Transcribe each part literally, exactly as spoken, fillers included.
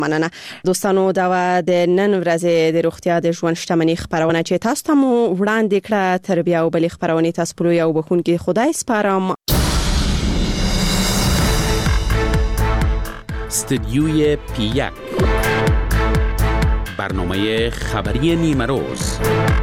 مننه دوستانو دا د نن ورځې د روغتیا د ژوند شتمنۍ خبرونه چې تاسو ته مو وړاندې کړه تر بیا او بلې خبرونه تاسو په یو بخونکي خدای سپارم. استدیوی پی یک برنامه خبری نیمه روز.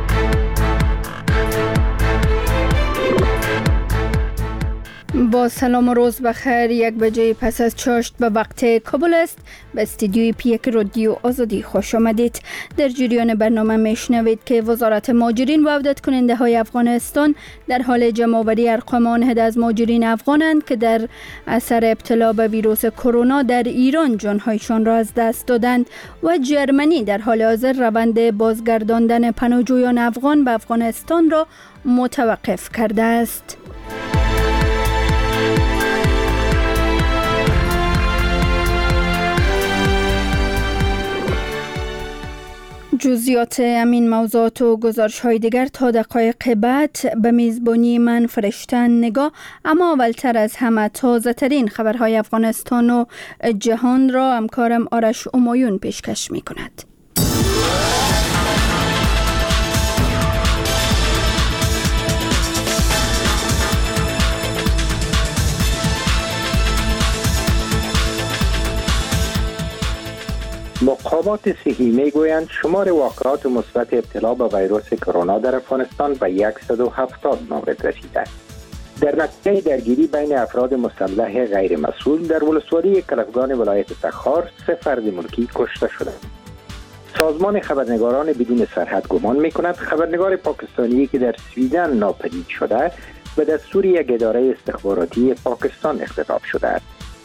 با سلام و روز بخیر. یک بجه پس از چاشت به وقت کابل است. به استودیوی پی یک رادیو آزادی خوش آمدید. در جریان برنامه میشنوید که وزارت مهاجرین و عودت کننده های افغانستان در حال جمع‌آوری ارقام آنهده از مهاجرین افغانند که در اثر ابتلا به ویروس کرونا در ایران جانهایشان را از دست دادند و جرمنی در حال حاضر روند بازگرداندن پناهجویان افغان به افغانستان را متوقف کرده است. جزئیات همین موضوعات و گزارش‌های دیگر تا دقایق بعد به میزبانی من فرشته نگاه. اما اولتر از همه تازه ترین خبرهای افغانستان و جهان را همکارم آرش امایون پیشکش می کند. مقامات صحی میگویند شمار واقعات مثبت ابتلا به ویروس کرونا در افغانستان به صد و هفتاد مورد رسیده است. در نتیجه درگیری بین افراد مسلح غیر مسئول در ولسوالی کلفگان ولایت تخار سه فرد ملکی کشته شدند. سازمان خبرنگاران بدون سرحد گمان می‌کند خبرنگار پاکستانی که در سویدن ناپدید شده به دستور یک اداره استخباراتی پاکستان اختطاف شده است.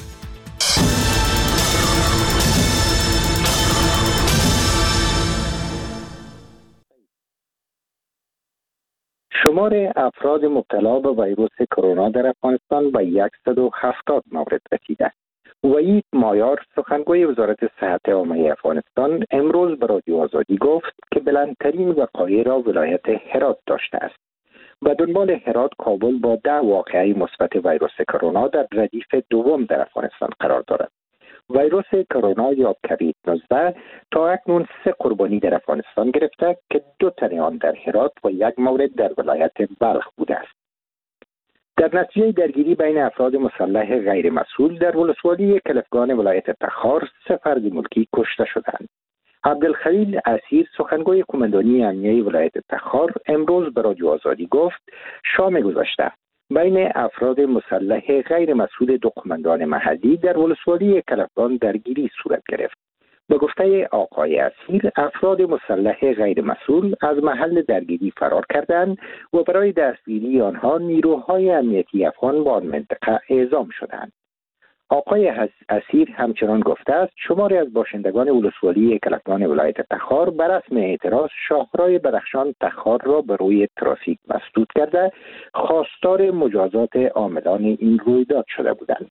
شمار افراد مبتلا به ویروس کرونا در افغانستان به صد و هفتاد مورد رسیده. وحید مایار سخنگوی وزارت صحت عامه افغانستان امروز به رادیو آزادی گفت که بلندترین وقایع را ولایت هرات داشته است. به دنبال هرات کابل با ده واقعه مثبت ویروس کرونا در ردیف دوم در افغانستان قرار دارد. ویروس کرونا یا کوید نوزده تا اکنون سه قربانی در افغانستان گرفته که دو تن آن در هرات و یک مورد در ولایت بلخ بوده است. در نتیجه درگیری بین افراد مسلح غیر مسئول در ولسوالی کلفگان ولایت تخار سه فرد ملکی کشته شدند. عبدالخلیل اسیر سخنگوی قماندانی امنیه ولایت تخار امروز به رادیو آزادی گفت شام گذشته بین افراد مسلح غیر مسئول دو قماندان محلی در ولسوالی کلفگان درگیری صورت گرفت. به گفته آقای اسیر افراد مسلح غیر مسئول از محل درگیری فرار کردند و برای دستگیری آنها نیروهای امنیتی افغان به آن منطقه اعزام شدند. آقای اسیر همچنان گفته است شماری از باشندگان ولسوالی کلفگان ولایت تخار بر رسم اعتراض شاهراه بدخشان تخار را به روی ترافیک مسدود کرده خواستار مجازات عاملان این رویداد شده بودند.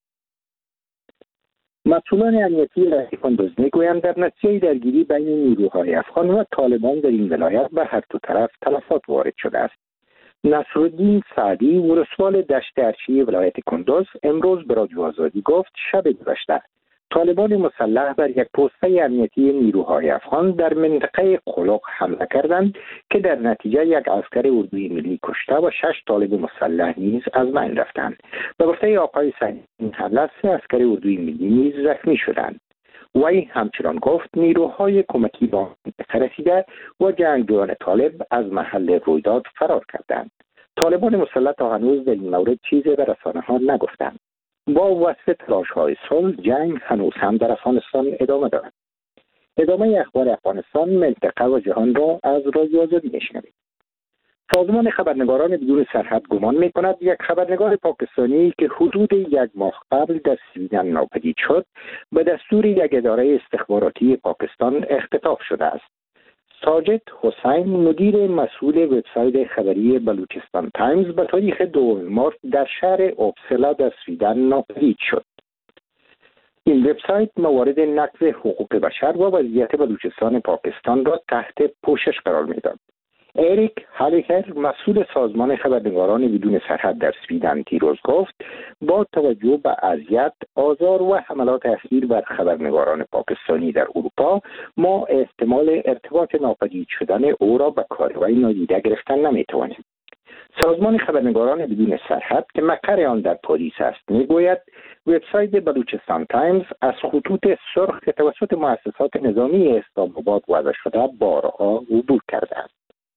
مسئولان امنیتی ولایت کندوز میگویند در نتیجه درگیری بین نیروهای افغان و طالبان در این ولایت به هر دو طرف تلفات وارد شده است. نصرالدین سعدی ولسوال دشت ارچی ولایت کندوز امروز به رادیو آزادی گفت شب گذشته طالبان مسلح بر یک پوسته امنیتی نیروهای افغان در منطقه قلق حمله کردند که در نتیجه یک عسکر اردوی ملی کشته و شش طالب مسلح نیز از بین رفتند. به گفته آقای سعدی این حمله سه عسکر اردوی ملی نیز زخمی شدند. وی همچنان گفت نیروهای کمکی به منطقه رسیده و جنگجویان طالب از محل رویداد فرار کردند. طالبان مسلح تا هنوز در این مورد چیزی به رسانه‌ها نگفتند. با وصف تلاش‌های صلح جنگ هنوز هم در افغانستان ادامه دارد. ادامه اخبار افغانستان، منطقه و جهان را از رادیو آزادی میشنوید. سازمان خبرنگاران بدون سرحد گمان می‌کند یک خبرنگار پاکستانی که حدود یک ماه قبل در سویدن ناپدید شد به دستور یک اداره استخباراتی پاکستان اختطاف شده است. ساجد حسین مدیر مسئول وبسایت خبری بلوچستان تایمز به تاریخ دوم مارس در شهر اوبسلا در سویدن ناپدید شد. این وبسایت موارد نقض حقوق بشر و وضعیت بلوچستان پاکستان را تحت پوشش قرار می‌داد. اریک هالیکر مسئول سازمان خبرنگاران بدون سرحد در سویدن دیروز گفت با توجه به اذیت، آزار و حملات اخیر بر خبرنگاران پاکستانی در اروپا ما احتمال ارتباط ناپدید شدن او را به کاروائی نادیده گرفتن نمیتوانیم. سازمان خبرنگاران بدون سرحد که مقر آن در پاریس است میگوید وبسایت بلوچستان تایمز از خطوط سرخ که توسط مؤسسات نظامی اسلام آباد وضع شده بارها عبور کرده است.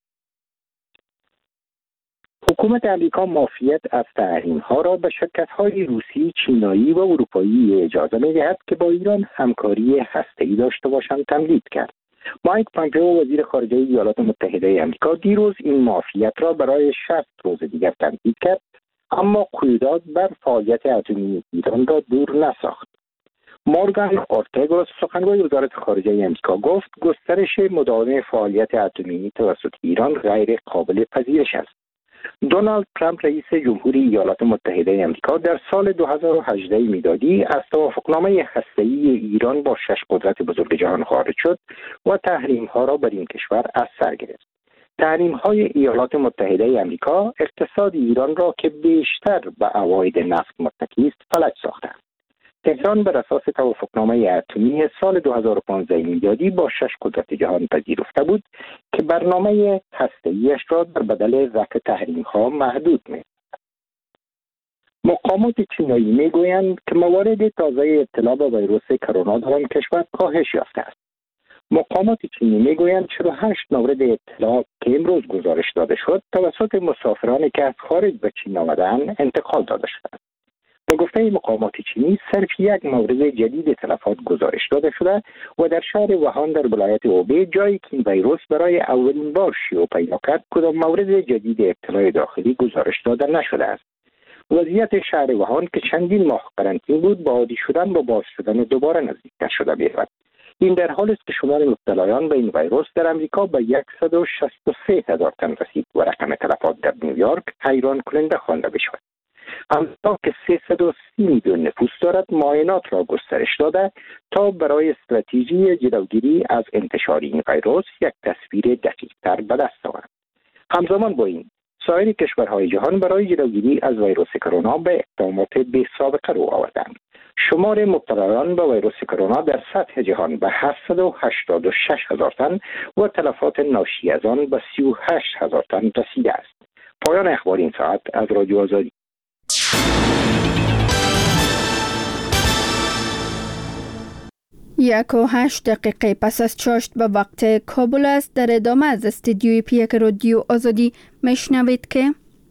حکومت امریکا معافیت از تحریم‌ها را به شرکت‌های روسی، چینایی و اروپایی اجازه می‌دهد که با ایران همکاری هسته‌ای داشته باشند تمدید کرد. مایک پامپئو وزیر خارجه ایالات متحده آمریکا دیروز این معافیت را برای شصت روز دیگر تمدید کرد، اما قیودات بر فعالیت اتمی ایران را دور نساخت. مورگان اورتگوس سخنگوی وزارت خارجه آمریکا گفت گسترش مداوم فعالیت اتمی توسط ایران غیر قابل پذیرش است. دونالد ترامپ رئیس جمهوری ایالات متحده آمریکا در سال دو هزار و هجده میلادی از توافقنامه هسته‌ای ایران با شش قدرت بزرگ جهان خارج شد و تحریم‌ها را بر این کشور از سر گرفت. تحریم‌های ایالات متحده آمریکا اقتصاد ایران را که بیشتر به عواید نفت متکی است فلج ساخته است. تهران بر اساس توافقنامه اتمی سال دو هزار و پانزده میلادی با شش قدرت جهان پذیرفته بود که برنامه هسته‌ایش را در بدل رفع تحریم‌ها محدود می‌کند. مقامات چینایی میگویند که موارد تازه ابتلا به ویروس کرونا در آن کشور کاهش یافته است. مقامات چینی میگویند چهل و هشت مورد ابتلا که امروز گزارش داده شد توسط مسافرانی که از خارج به چین آمدند انتقال داده شده. به گفته مقامات چینی صرف یک مورد جدید تلفات گزارش داده شده و در شهر ووهان در ولایت هوبی جایی که این ویروس برای اولین بار شیوع پیدا کرد کدام مورد جدید ابتلای داخلی گزارش داده نشده است. وضعیت شهر ووهان که چندین ماه قرنطینه بود با عادی شدن با باز شدن دوباره نزدیکتر شده می‌رود. این در حالی است که شمار مبتلایان به این ویروس در امریکا به صد و شصت و سه هزار تن رسید و رقم تلفات در نیویورک حیران کننده خوانده می‌شود. امریکا که سیصد و سی میلیون نفوس دارد معاینات را گسترش داده تا برای استراتژی جلوگیری از انتشار این ویروس یک تصویر دقیق‌تر به دست آورد. همزمان با این سایر کشورهای جهان برای جلوگیری از ویروس کرونا به اقدامات بی سابقه رو آوردند. شمار مبتلایان به ویروس کرونا در سطح جهان به هفتصد و هشتاد و شش هزار تن و تلفات ناشی از آن به سی و هشت هزار تن رسیده است. پایان اخبار این ساعت از رادیو آزادی. یک و هشت دقیقه پس از چاشت به وقت کابل است. در ادامه از استدیوی پیک رادیو آزادی میشنوید که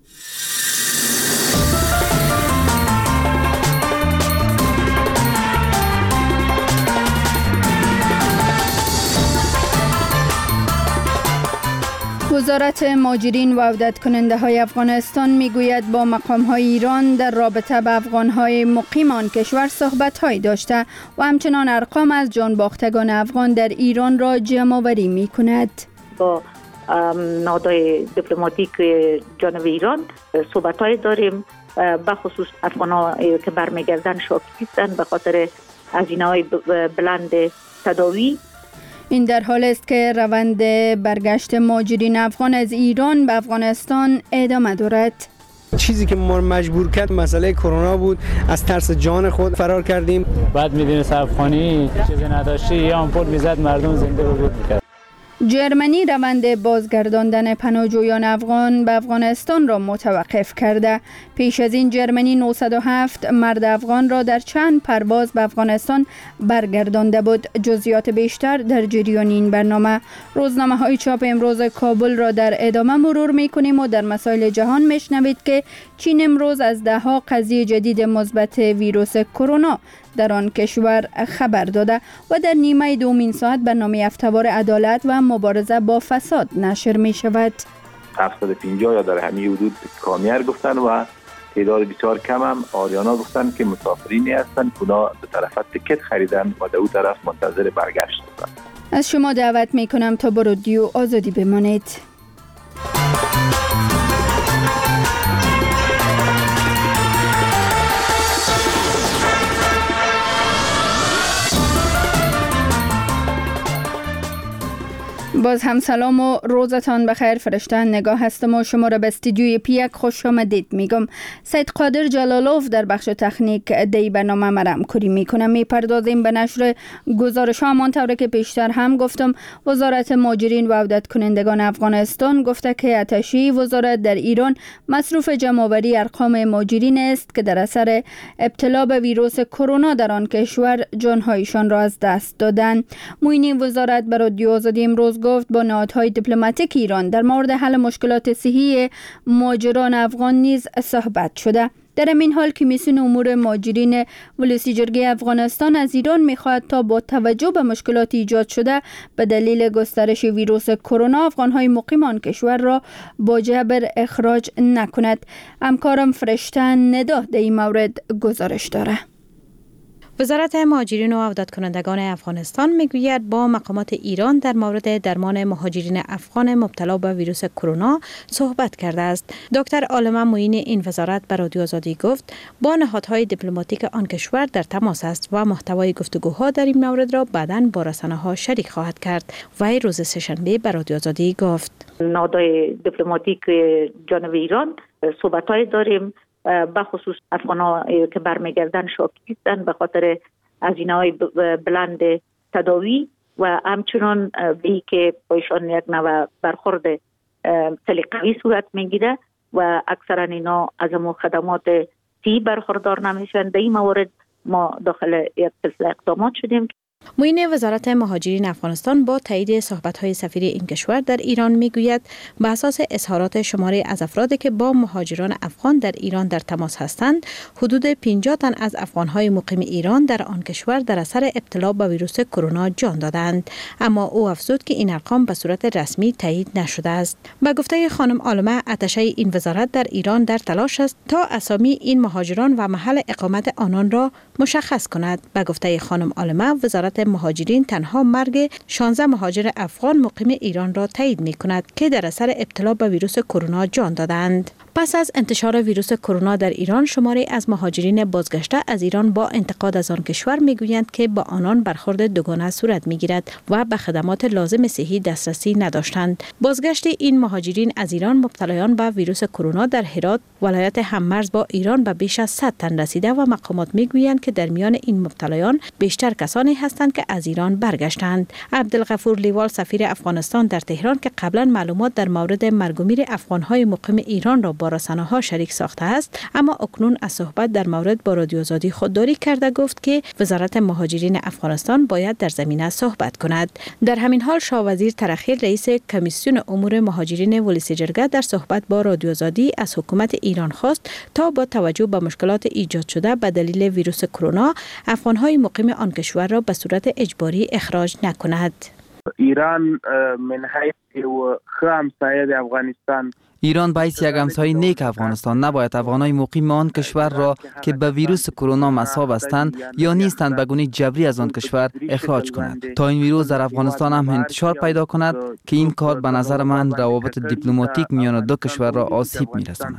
وزارت مهاجرین و عودت کننده های افغانستان میگوید با مقام های ایران در رابطه به افغان های مقیم آن کشور صحبت هایی داشته و همچنان ارقام از جان باختگان افغان در ایران را جمع آوری می کند. با نهادهای دیپلماتیک جانب ایران صحبت های داریم، به خصوص افغان ها که برمیگردن شاکی هستند به خاطر هزینه های بلند تداوی. این در حال است که روند برگشت مهاجرین افغان از ایران به افغانستان ادامه دارد. چیزی که ما مجبور کرد مسئله کرونا بود، از ترس جان خود فرار کردیم. بعد می‌دونست افغانی چیزی نداشتی یا آمپول میزد مردم زنده رو بود می‌کرد. جرمنی روند بازگرداندن پناهجویان افغان به افغانستان را متوقف کرده. پیش از این جرمنی نهصد و هفت مرد افغان را در چند پرواز به افغانستان برگردانده بود. جزئیات بیشتر در جریان این برنامه. روزنامه های چاپ امروز کابل را در ادامه مرور می کنیم و در مسائل جهان میشنوید که چین امروز از ده ها قضیه جدید مثبت ویروس کرونا در آن کشور خبر داده و در نیمه دومین ساعت برنامه هفته‌وار عدالت و مبارزه با فساد نشر می شود. هفتصد و پنجاه یا در همین حدود کامیار گفتن و تعداد بسیار کم هم آریانا گفتن که مسافرینی هستند که اونا به طرف تکت خریدن و در اون طرف منتظر برگشت هستند. از شما دعوت می کنم تا با رادیو آزادی بمانید. باز هم سلام و روزتان بخیر. فرشته نگاه هستم و شما را به استودیوی پی یک خوش آمدید میگم. سید قادر جلالوف در بخش تکنیک دی برنامه مرم کری میکنم. میپردازیم به نشر گزارش ها. همانطور که پیشتر هم گفتم، وزارت مهاجرین و عودت کنندگان افغانستان گفته که اتشی وزارت در ایران مصروف جمع‌آوری ارقام مهاجرین است که در اثر ابتلا به ویروس کرونا در آن کشور جانهایشان را از دست دادند. معین وزارت بر رادیو آزادی امروز گفت با نهادهای دیپلماتیک ایران در مورد حل مشکلات صحی مهاجران افغان نیز صحبت شده. در این حال کمیسیون امور مهاجرین ولسی جرگه افغانستان از ایران می‌خواهد تا با توجه به مشکلات ایجاد شده به دلیل گسترش ویروس کرونا افغان‌های مقیم آن کشور را با جبر اخراج نکند. همکارم فرشته ندا در این مورد گزارش داره. وزارت مهاجرین و عودت کنندگان افغانستان میگوید با مقامات ایران در مورد درمان مهاجرین افغان مبتلا به ویروس کرونا صحبت کرده است. دکتر عالمه معین این وزارت به رادیو آزادی گفت با نهادهای دیپلماتیک آن کشور در تماس است و محتوای گفتگوها در این مورد را بعداً با رسانه‌ها شریک خواهد کرد. وی روز سه‌شنبه به رادیو آزادی گفت نهادهای دیپلماتیک جانب ایران صحبت‌های داریم، به خصوص افغان‌ها که برمیگردن شاکی هستند به خاطر هزینه‌های بلند تداوی و همچنان به که بایشان یک نوع برخورد سلیقه‌ای صورت میگیره و اکثرا اینا از امو خدمات سی برخوردار نمیشن. در این موارد ما داخل یک سلسله اقدامات شدیم. معین وزارت مهاجرین افغانستان با تایید صحبت‌های سفیر این کشور در ایران میگوید به اساس اظهارات شماری از افرادی که با مهاجران افغان در ایران در تماس هستند، حدود پنجاه تن از افغان‌های مقیم ایران در آن کشور در اثر ابتلا به ویروس کرونا جان دادند. اما او افزود که این ارقام به صورت رسمی تایید نشده است. به گفته خانم عالمه، اتشه این وزارت در ایران در تلاش است تا اسامی این مهاجران و محل اقامت آنان را مشخص کند. به گفته خانم عالمه، وزارت مهاجرین تنها مرگ شانزده مهاجر افغان مقیم ایران را تایید می کند که در اثر ابتلا به ویروس کرونا جان دادند. پس از انتشار ویروس کرونا در ایران، شماری از مهاجرین بازگشته از ایران با انتقاد از آن کشور میگویند که با آنان برخورد دوگانه صورت میگیرد و به خدمات لازم صحی دسترسی نداشتند. بازگشت این مهاجرین از ایران مبتلایان به ویروس کرونا در هرات ولایت هممرز با ایران به بیش از صد تن رسیده و مقامات میگویند که در میان این مبتلایان بیشتر کسانی هستند که از ایران برگشتند. عبدالغفور لیوال سفیر افغانستان در تهران که قبلا معلومات در مورد مرگ و میر افغان‌های مقیم ایران را با رسانه‌ها شریک ساخته است، اما اکنون از صحبت در مورد با رادیو آزادی خودداری کرده گفت که وزارت مهاجرین افغانستان باید در زمینه صحبت کند. در همین حال شاه وزیر ترخیل رئیس کمیسیون امور مهاجرین ولسی جرگه در صحبت با رادیو آزادی از حکومت ایران خواست تا با توجه به مشکلات ایجاد شده به دلیل ویروس کرونا افغان‌های مقیم آن کشور را به صورت اجباری اخراج نکند. ایران من حیث و همسایه افغانستان ایران باید یک همسایه نیک افغانستان نباید افغانای مقیم آن کشور را که به ویروس کرونا مصاب هستند یا نیستند به گونه جبری از آن کشور اخراج کند تا این ویروس در افغانستان هم انتشار پیدا کند که این کار به نظر من روابط دیپلماتیک میان دو کشور را آسیب می‌رساند.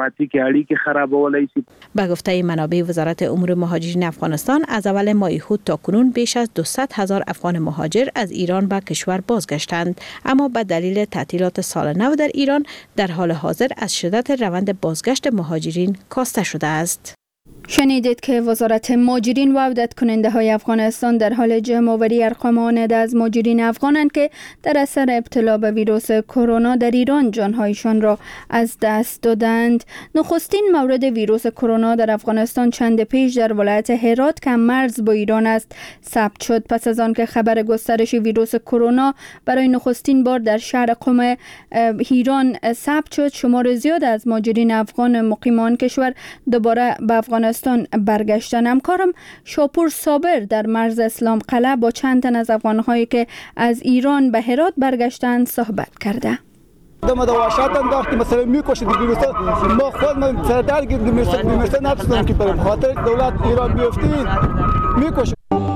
به گفته منابع وزارت امور مهاجرین افغانستان، از اول ماه هود تا کنون بیش از دویست هزار افغان مهاجر از ایران به کشور بازگشتند، اما به دلیل تعطیلات سال نو در ایران در حال حاضر از شدت روند بازگشت مهاجرین کاسته شده است. شنیدید که وزارت مهاجرین و عودت کننده های افغانستان در حال جمع‌آوری ارقام آمده از مهاجرین افغانند که در اثر ابتلا به ویروس کرونا در ایران جانهایشان را از دست دادند. نخستین مورد ویروس کرونا در افغانستان چند پیش در ولایت هرات که مرز با ایران است ثبت شد. پس از آن که خبر گسترش ویروس کرونا برای نخستین بار در شهر قم ایران ثبت شد، شمار زیاد از مهاجرین افغان مقیمان کشور دوباره به افغانستان برگشتن. همکارم شاپور صابر در مرز اسلام قلعه با چند تن از افغان‌هایی که از ایران به هرات برگشتند صحبت کرده. دم دواشات انداخت مثلا میکشید بیمارستان ما خود من سردرگیر بیمارستان نتونستم که برم خاطر دولت ایران بیفتید میکشه.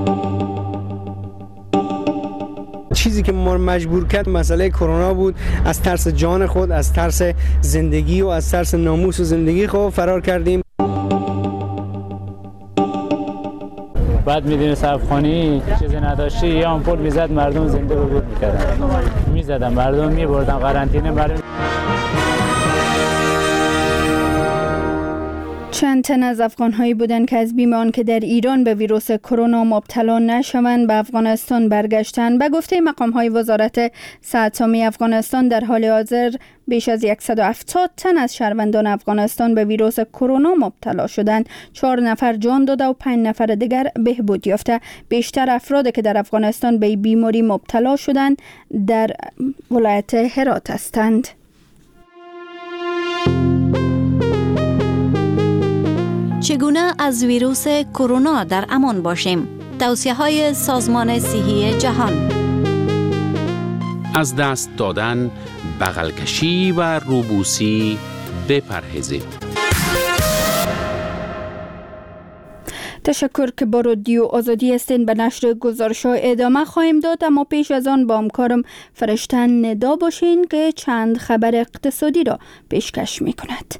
چیزی که ما مجبور کرد مسئله کرونا بود. از ترس جان خود، از ترس زندگی و از ترس ناموس و زندگی خود فرار کردیم. به بعد میدونست افغانی چیزی نداشتی یا آمپول میزد مردم زنده رو بود میکردن، میزدن مردم میبردن قرنطینه مردم. چند تن از افغان‌هایی بودند که از بیم آنکه در ایران به ویروس کرونا مبتلا نشوند به افغانستان برگشتند. به گفته مقام‌های وزارت صحت عامه افغانستان در حال حاضر بیش از صد و هفتاد تن از شهروندان افغانستان به ویروس کرونا مبتلا شدند. چهار نفر جان داده و پنج نفر دیگر بهبود یافته. بیشتر افرادی که در افغانستان به بیماری مبتلا شدند در ولایت هرات هستند. چگونه از ویروس کرونا در امان باشیم؟ توصیه‌های سازمان صحی جهان. از دست دادن، بغل کشی و روبوسی بپرهیزید. تشکر که با رادیو آزادی هستین. به نشر گزارش‌ها ادامه خواهیم داد، اما پیش از آن با همکارم فرشتن ندا باشین که چند خبر اقتصادی را پیشکش می‌کند.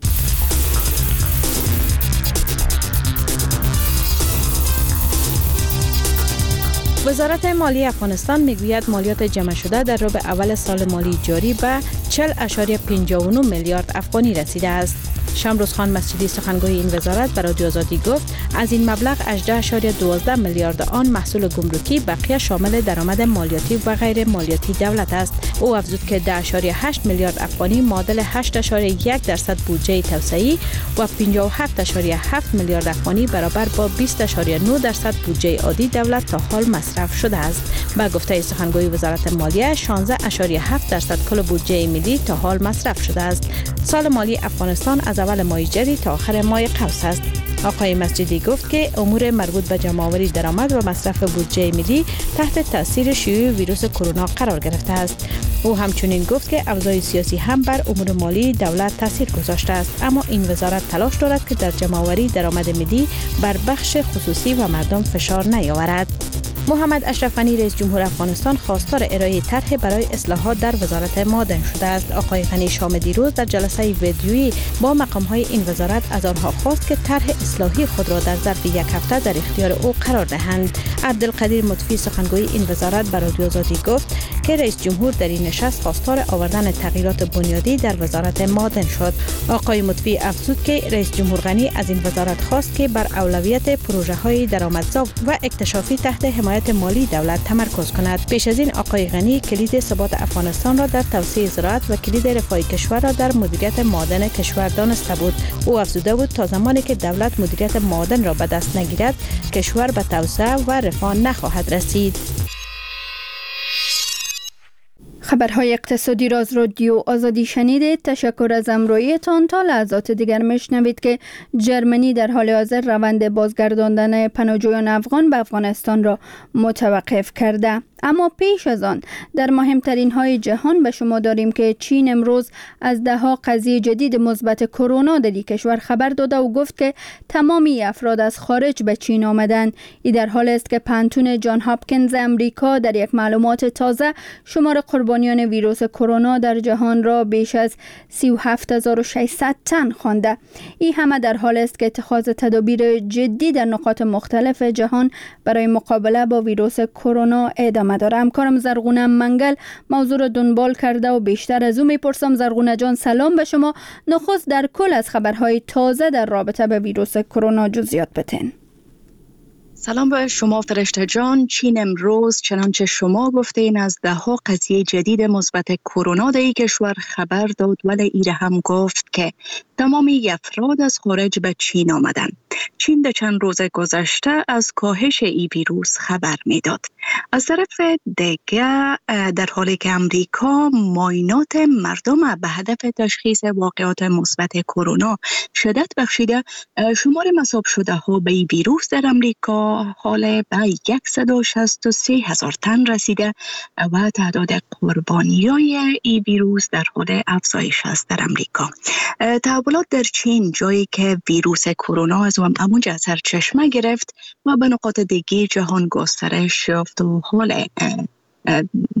وزارت مالی افغانستان میگوید مالیات جمع شده در ربع اول سال مالی جاری به چهل اشاری پنجاه و نه میلیارد افغانی رسیده است. شمروز خان مسجدی سخنگوی این وزارت به رادیو آزادی گفت از این مبلغ هجده اشاری دوازده میلیارد آن محصول گمرکی، بقیه شامل درآمد مالیاتی و غیر مالیاتی دولت است. او افزود که ده اشاری هشت میلیارد افغانی معادل هشت اشاری یک درصد بودجه توسعه‌ای و پنجاه و هفت اشاری هفت میلیارد افغانی برابر با بیست اشاری نه درصد بودجه عادی دولت تا حال مصرف شده است. با گفته سخنگوی وزارت مالیه شانزده اشاری هفت درصد کل بودجه ملی تا حال مصرف شده است. سال مالی افغانستان از اول ماه جری تا آخر ماه قوس است. آقای مسجدی گفت که امور مربوط به جمع‌آوری درآمد و مصرف بودجه ملی تحت تاثیر شیوع ویروس کرونا قرار گرفته است. او همچنین گفت که اوضاع سیاسی هم بر امور مالی دولت تاثیر گذاشته است، اما این وزارت تلاش دارد که در جمع‌آوری درآمد ملی بر بخش خصوصی و مردم فشار نیاورد. محمد اشرف غنی رئیس جمهور افغانستان خواستار ارائه طرح برای اصلاحات در وزارت معدن شده است. آقای غنی شام دیروز در جلسه ویدیویی با مقام‌های این وزارت از آنها خواست که طرح اصلاحی خود را در ظرف یک هفته در اختیار او قرار دهند. عبدالقدیر مطفی سخنگوی این وزارت به رادیو آزادی گفت که رئیس جمهور در این نشست خواستار آوردن تغییرات بنیادی در وزارت معدن شد. آقای مطفی افزود که رئیس جمهور غنی از این وزارت خواست که بر اولویت پروژه‌های درآمدزا و اکتشافی تحت حمایت مالی دولت تمرکز کند. پیش از این آقای غنی کلید ثبات افغانستان را در توسعه زراعت و کلید رفاه کشور را در مدیریت معدن کشور دانسته بود. او افزوده بود تا زمانی که دولت مدیریت معدن را به دست نگیرد کشور به توسعه و رفاه نخواهد رسید. خبرهای اقتصادی را از رادیو آزادی شنیدید. تشکر از همراهیتان. تا لحظات دیگر میشنوید که جرمنی در حال حاضر روند بازگرداندن پناهجویان افغان به افغانستان را متوقف کرده. اما پیش از آن در مهمترین های جهان به شما داریم که چین امروز از ده ها قضیه جدید مثبت کرونا در این کشور خبر داده و گفت که تمامی افراد از خارج به چین آمدند. این در حال است که پانتون جان هاپکینز امریکا در یک معلومات تازه شمار قربانیان ویروس کرونا در جهان را بیش از سی و هفت هزار و ششصد تن خوانده. این همه در حال است که اتخاذ تدابیر جدی در نقاط مختلف جهان برای مقابله با ویروس کرونا ادامه داره. همکارم زرغونه منگل موضوع را دنبال کرده و بیشتر از او میپرسم. زرغونه جان سلام به شما. نخست در کل از خبرهای تازه در رابطه با ویروس کرونا جزئیات بتین. سلام به شما فرشته جان. چین امروز چنانچه شما گفتین از ده ها قضیه جدید مثبت کرونا در این کشور خبر داد، ولی ایره هم گفت که تمامی افراد از خارج به چین آمدن. چین در چند روز گذشته از کاهش این ویروس خبر میداد. از طرف دیگه در حالی که امریکا معاینات مردم به هدف تشخیص واقعات مثبت کرونا شدت بخشیده، شمار مصاب شده ها به این ویروس در امریکا حال به صد و شصت و سه هزار تن رسیده و تعداد قربانیای این ویروس در حال افزایش است در امریکا. تحولات در چین جایی که ویروس کرونا از همونجا سرچشمه گرفت و به نقاط دیگه جهان گسترش یافت و حال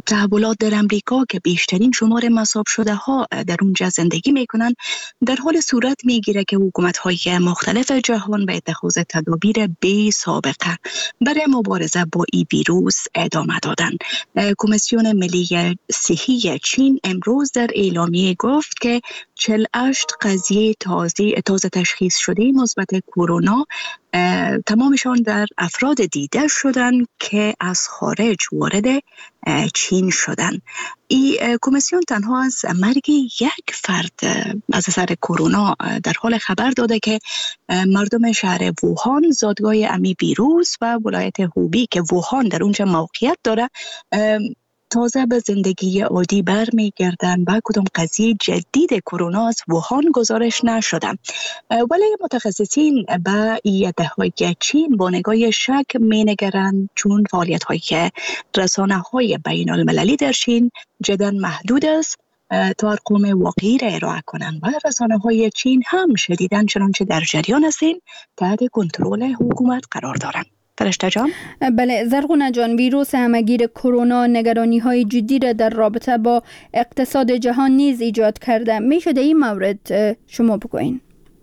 تحولات در امریکا که بیشترین شمار مصاب شده ها در اونجا زندگی میکنن در حال صورت میگیره که حکومت های مختلف جهان به اتخاذ تدابیر بی سابقه برای مبارزه با این ویروس ادامه دادن. کمیسیون ملی صحی چین امروز در اعلامیه گفت که چهل و هشت قضیه تازه تازه تشخیص شده مثبت کرونا تمامشان در افراد دیده شدن که از خارج وارد چین شدن. این کمیسیون تنها از مرگ یک فرد از اثر کرونا در حال خبر داده که مردم شهر ووهان زادگاه امی ویروس و ولایت هوبی که ووهان در اونجا موقعیت داره تازه به زندگی عادی برمیگردن و کدام قضیه جدید کرونا از ووهان گزارش نشده. ولی متخصصین به ایده‌های چین با نگاه شک مینگرند چون فعالیت‌های رسانه‌های بین المللی در چین جدا محدود است تا ارقام واقعی را ارائه کنند و رسانه‌های چین هم شدیداً چنانچه در جریان هستند تحت کنترل حکومت قرار دارند. فرشته جان؟ بله زرغونه جان، ویروس همگیر کرونا نگرانی های جدی را در رابطه با اقتصاد جهان نیز ایجاد کرده. می شده این مورد شما بگوین؟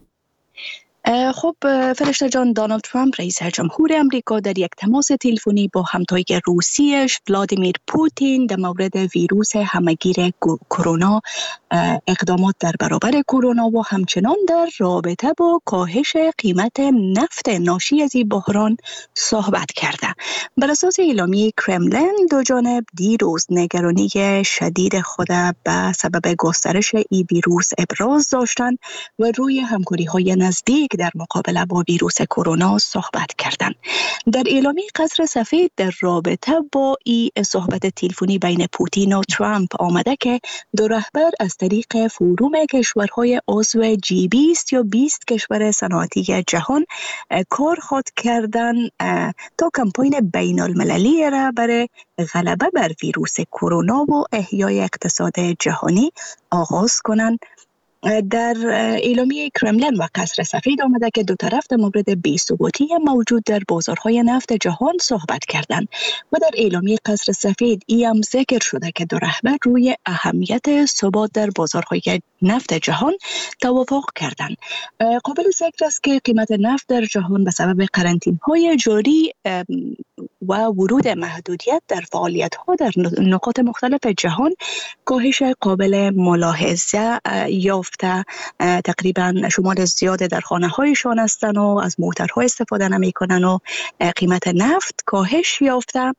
خب فرشته جان، دونالد ترامپ رئیس جمهور امریکا در یک تماس تلفنی با همتای روسیش ولادیمیر پوتین در مورد ویروس همگیر کرونا، اقدامات در برابر کرونا و همچنان در رابطه با کاهش قیمت نفت ناشی از این بحران صحبت کرده. بر اساس اعلامیه کرملین دو جانب دیروز نگرانی شدید خود به سبب گسترش این ویروس ابراز داشتند و روی همکاری‌های نزدیک در مقابله با ویروس کرونا صحبت کردند. در اعلامیه قصر سفید در رابطه با این صحبت تلفنی بین پوتین و ترامپ آمده که دو رهبر از طریق فوروم کشورهای عضو جی بیست یا بیست کشور صنعتی جهان کار خود کردن تا کمپاین بین المللی را برای غلبه بر ویروس کرونا و احیای اقتصاد جهانی آغاز کنند. در اعلامیه کرملین و قصر سفید آمده که دو طرف در مورد بی‌ثباتی موجود در بازارهای نفت جهان صحبت کردند و در اعلامیه قصر سفید ای هم ذکر شده که دو رهبر روی اهمیت ثبات در بازارهای نفت جهان توافق کردند. قابل ذکر است که قیمت نفت در جهان به سبب قرنطینه‌های جاری و ورود محدودیت در فعالیت‌ها در نقاط مختلف جهان کاهش قابل ملاحظه یافته. تقریبا شمال زیاد در خانه‌هایشان هستند و از موترها استفاده نمی‌کنند و قیمت نفت کاهش یافته.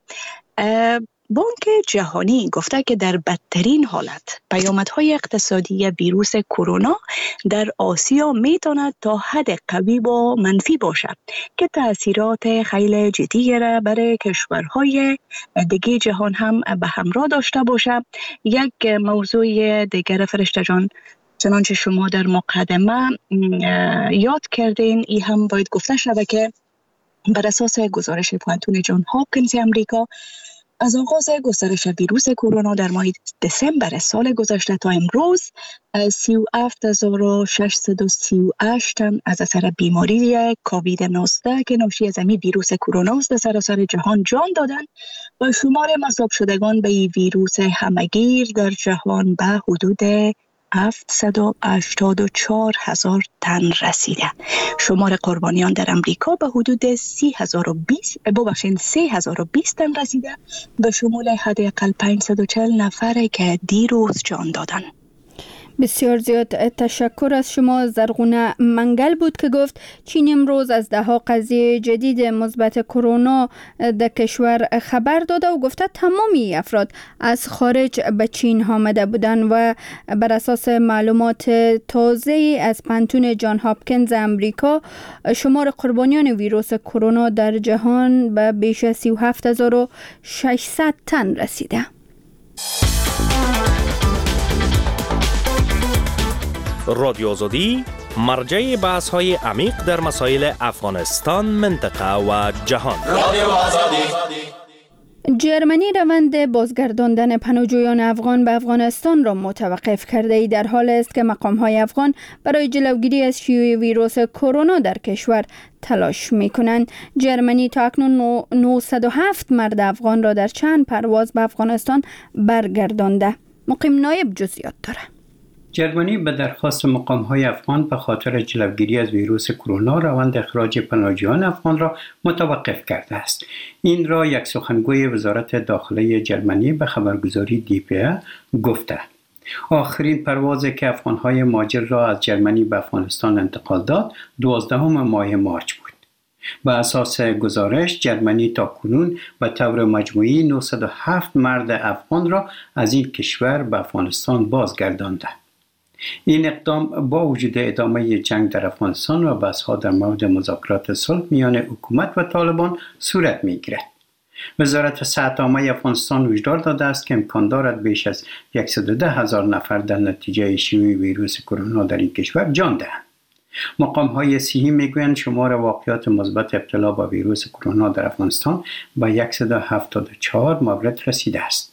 بانک جهانی گفته که در بدترین حالت پیامدهای اقتصادی ویروس کرونا در آسیا میتواند تا حد قوی و منفی باشد که تأثیرات خیلی جدی را برای کشورهای دیگه جهان هم به همراه داشته باشد. یک موضوع دیگر فرشته جان، چنانچه شما در مقدمه یاد کردین، ای هم باید گفته شود که بر اساس گزارش پوانتون جان هاپکینز امریکا از آغاز گسترش ویروس کرونا در ماه دسامبر سال گذشته تا امروز سی و هفت هزار و ششصد و سی و هشت تن از اثر بیماری کووید نوزده که ناشی از این ویروس کرونا است در سراسر جهان جان دادند و شمار مصاب شدگان به این ویروس همگیر در جهان به حدود هفتصد و هشتاد و چهار هزار تن رسیده. شمار قربانیان در امریکا به حدود سی هزار و بیست ببخشید سه هزار و بیست تن رسیده، به شمول حداقل پانصد و چهل نفر که دیروز جان دادند. بسیار زیاد تشکر از شما. زرغونه منگل بود که گفت چین امروز از ده ها قضیه جدید مثبت کرونا در کشور خبر داده و گفته تمامی افراد از خارج به چین آمده بودند و بر اساس معلومات تازه از پانتون جان هاپکینز امریکا شمار قربانیان ویروس کرونا در جهان به بیش از سی و هفت هزار و ششصد تن رسیده. رادیو آزادی مرجع بحث های عمیق در مسائل افغانستان، منطقه و جهان. رادیو آزادی جرمنی روند بازگرداندن پناهجویان افغان به افغانستان را متوقف کرده در حال است که مقام‌های افغان برای جلوگیری از شیوع ویروس کرونا در کشور تلاش می‌کنند. جرمنی تا اکنون نهصد و هفت مرد افغان را در چند پرواز به افغانستان برگردانده. مقیم نایب جزئیات داره. جرمنی به درخواست مقام‌های افغان به خاطر جلوگیری از ویروس کرونا روند اخراج پناهجویان افغان را متوقف کرده است. این را یک سخنگوی وزارت داخلی جرمنی به خبرگزاری دی پی ا گفته. آخرین پروازی که افغان‌های مهاجر را از جرمنی به افغانستان انتقال داد دوازدهم ماه مارچ بود. به اساس گزارش جرمنی تاکنون به طور مجموعی نهصد و هفت مرد افغان را از این کشور به افغانستان بازگردانده. این اقدام با وجود ادامه جنگ در افغانستان و بحث‌ها در مورد مذاکرات صلح میان حکومت و طالبان صورت می‌گیرد. وزارت صحت عامه افغانستان هشدار داده است که امکان دارد بیش از صد و ده هزار نفر در نتیجه شیوع ویروس کرونا در این کشور جان دهند. مقام‌های صحی میگویند شمار واقعات مثبت ابتلا با ویروس کرونا در افغانستان به صد و هفتاد و چهار مورد رسیده است.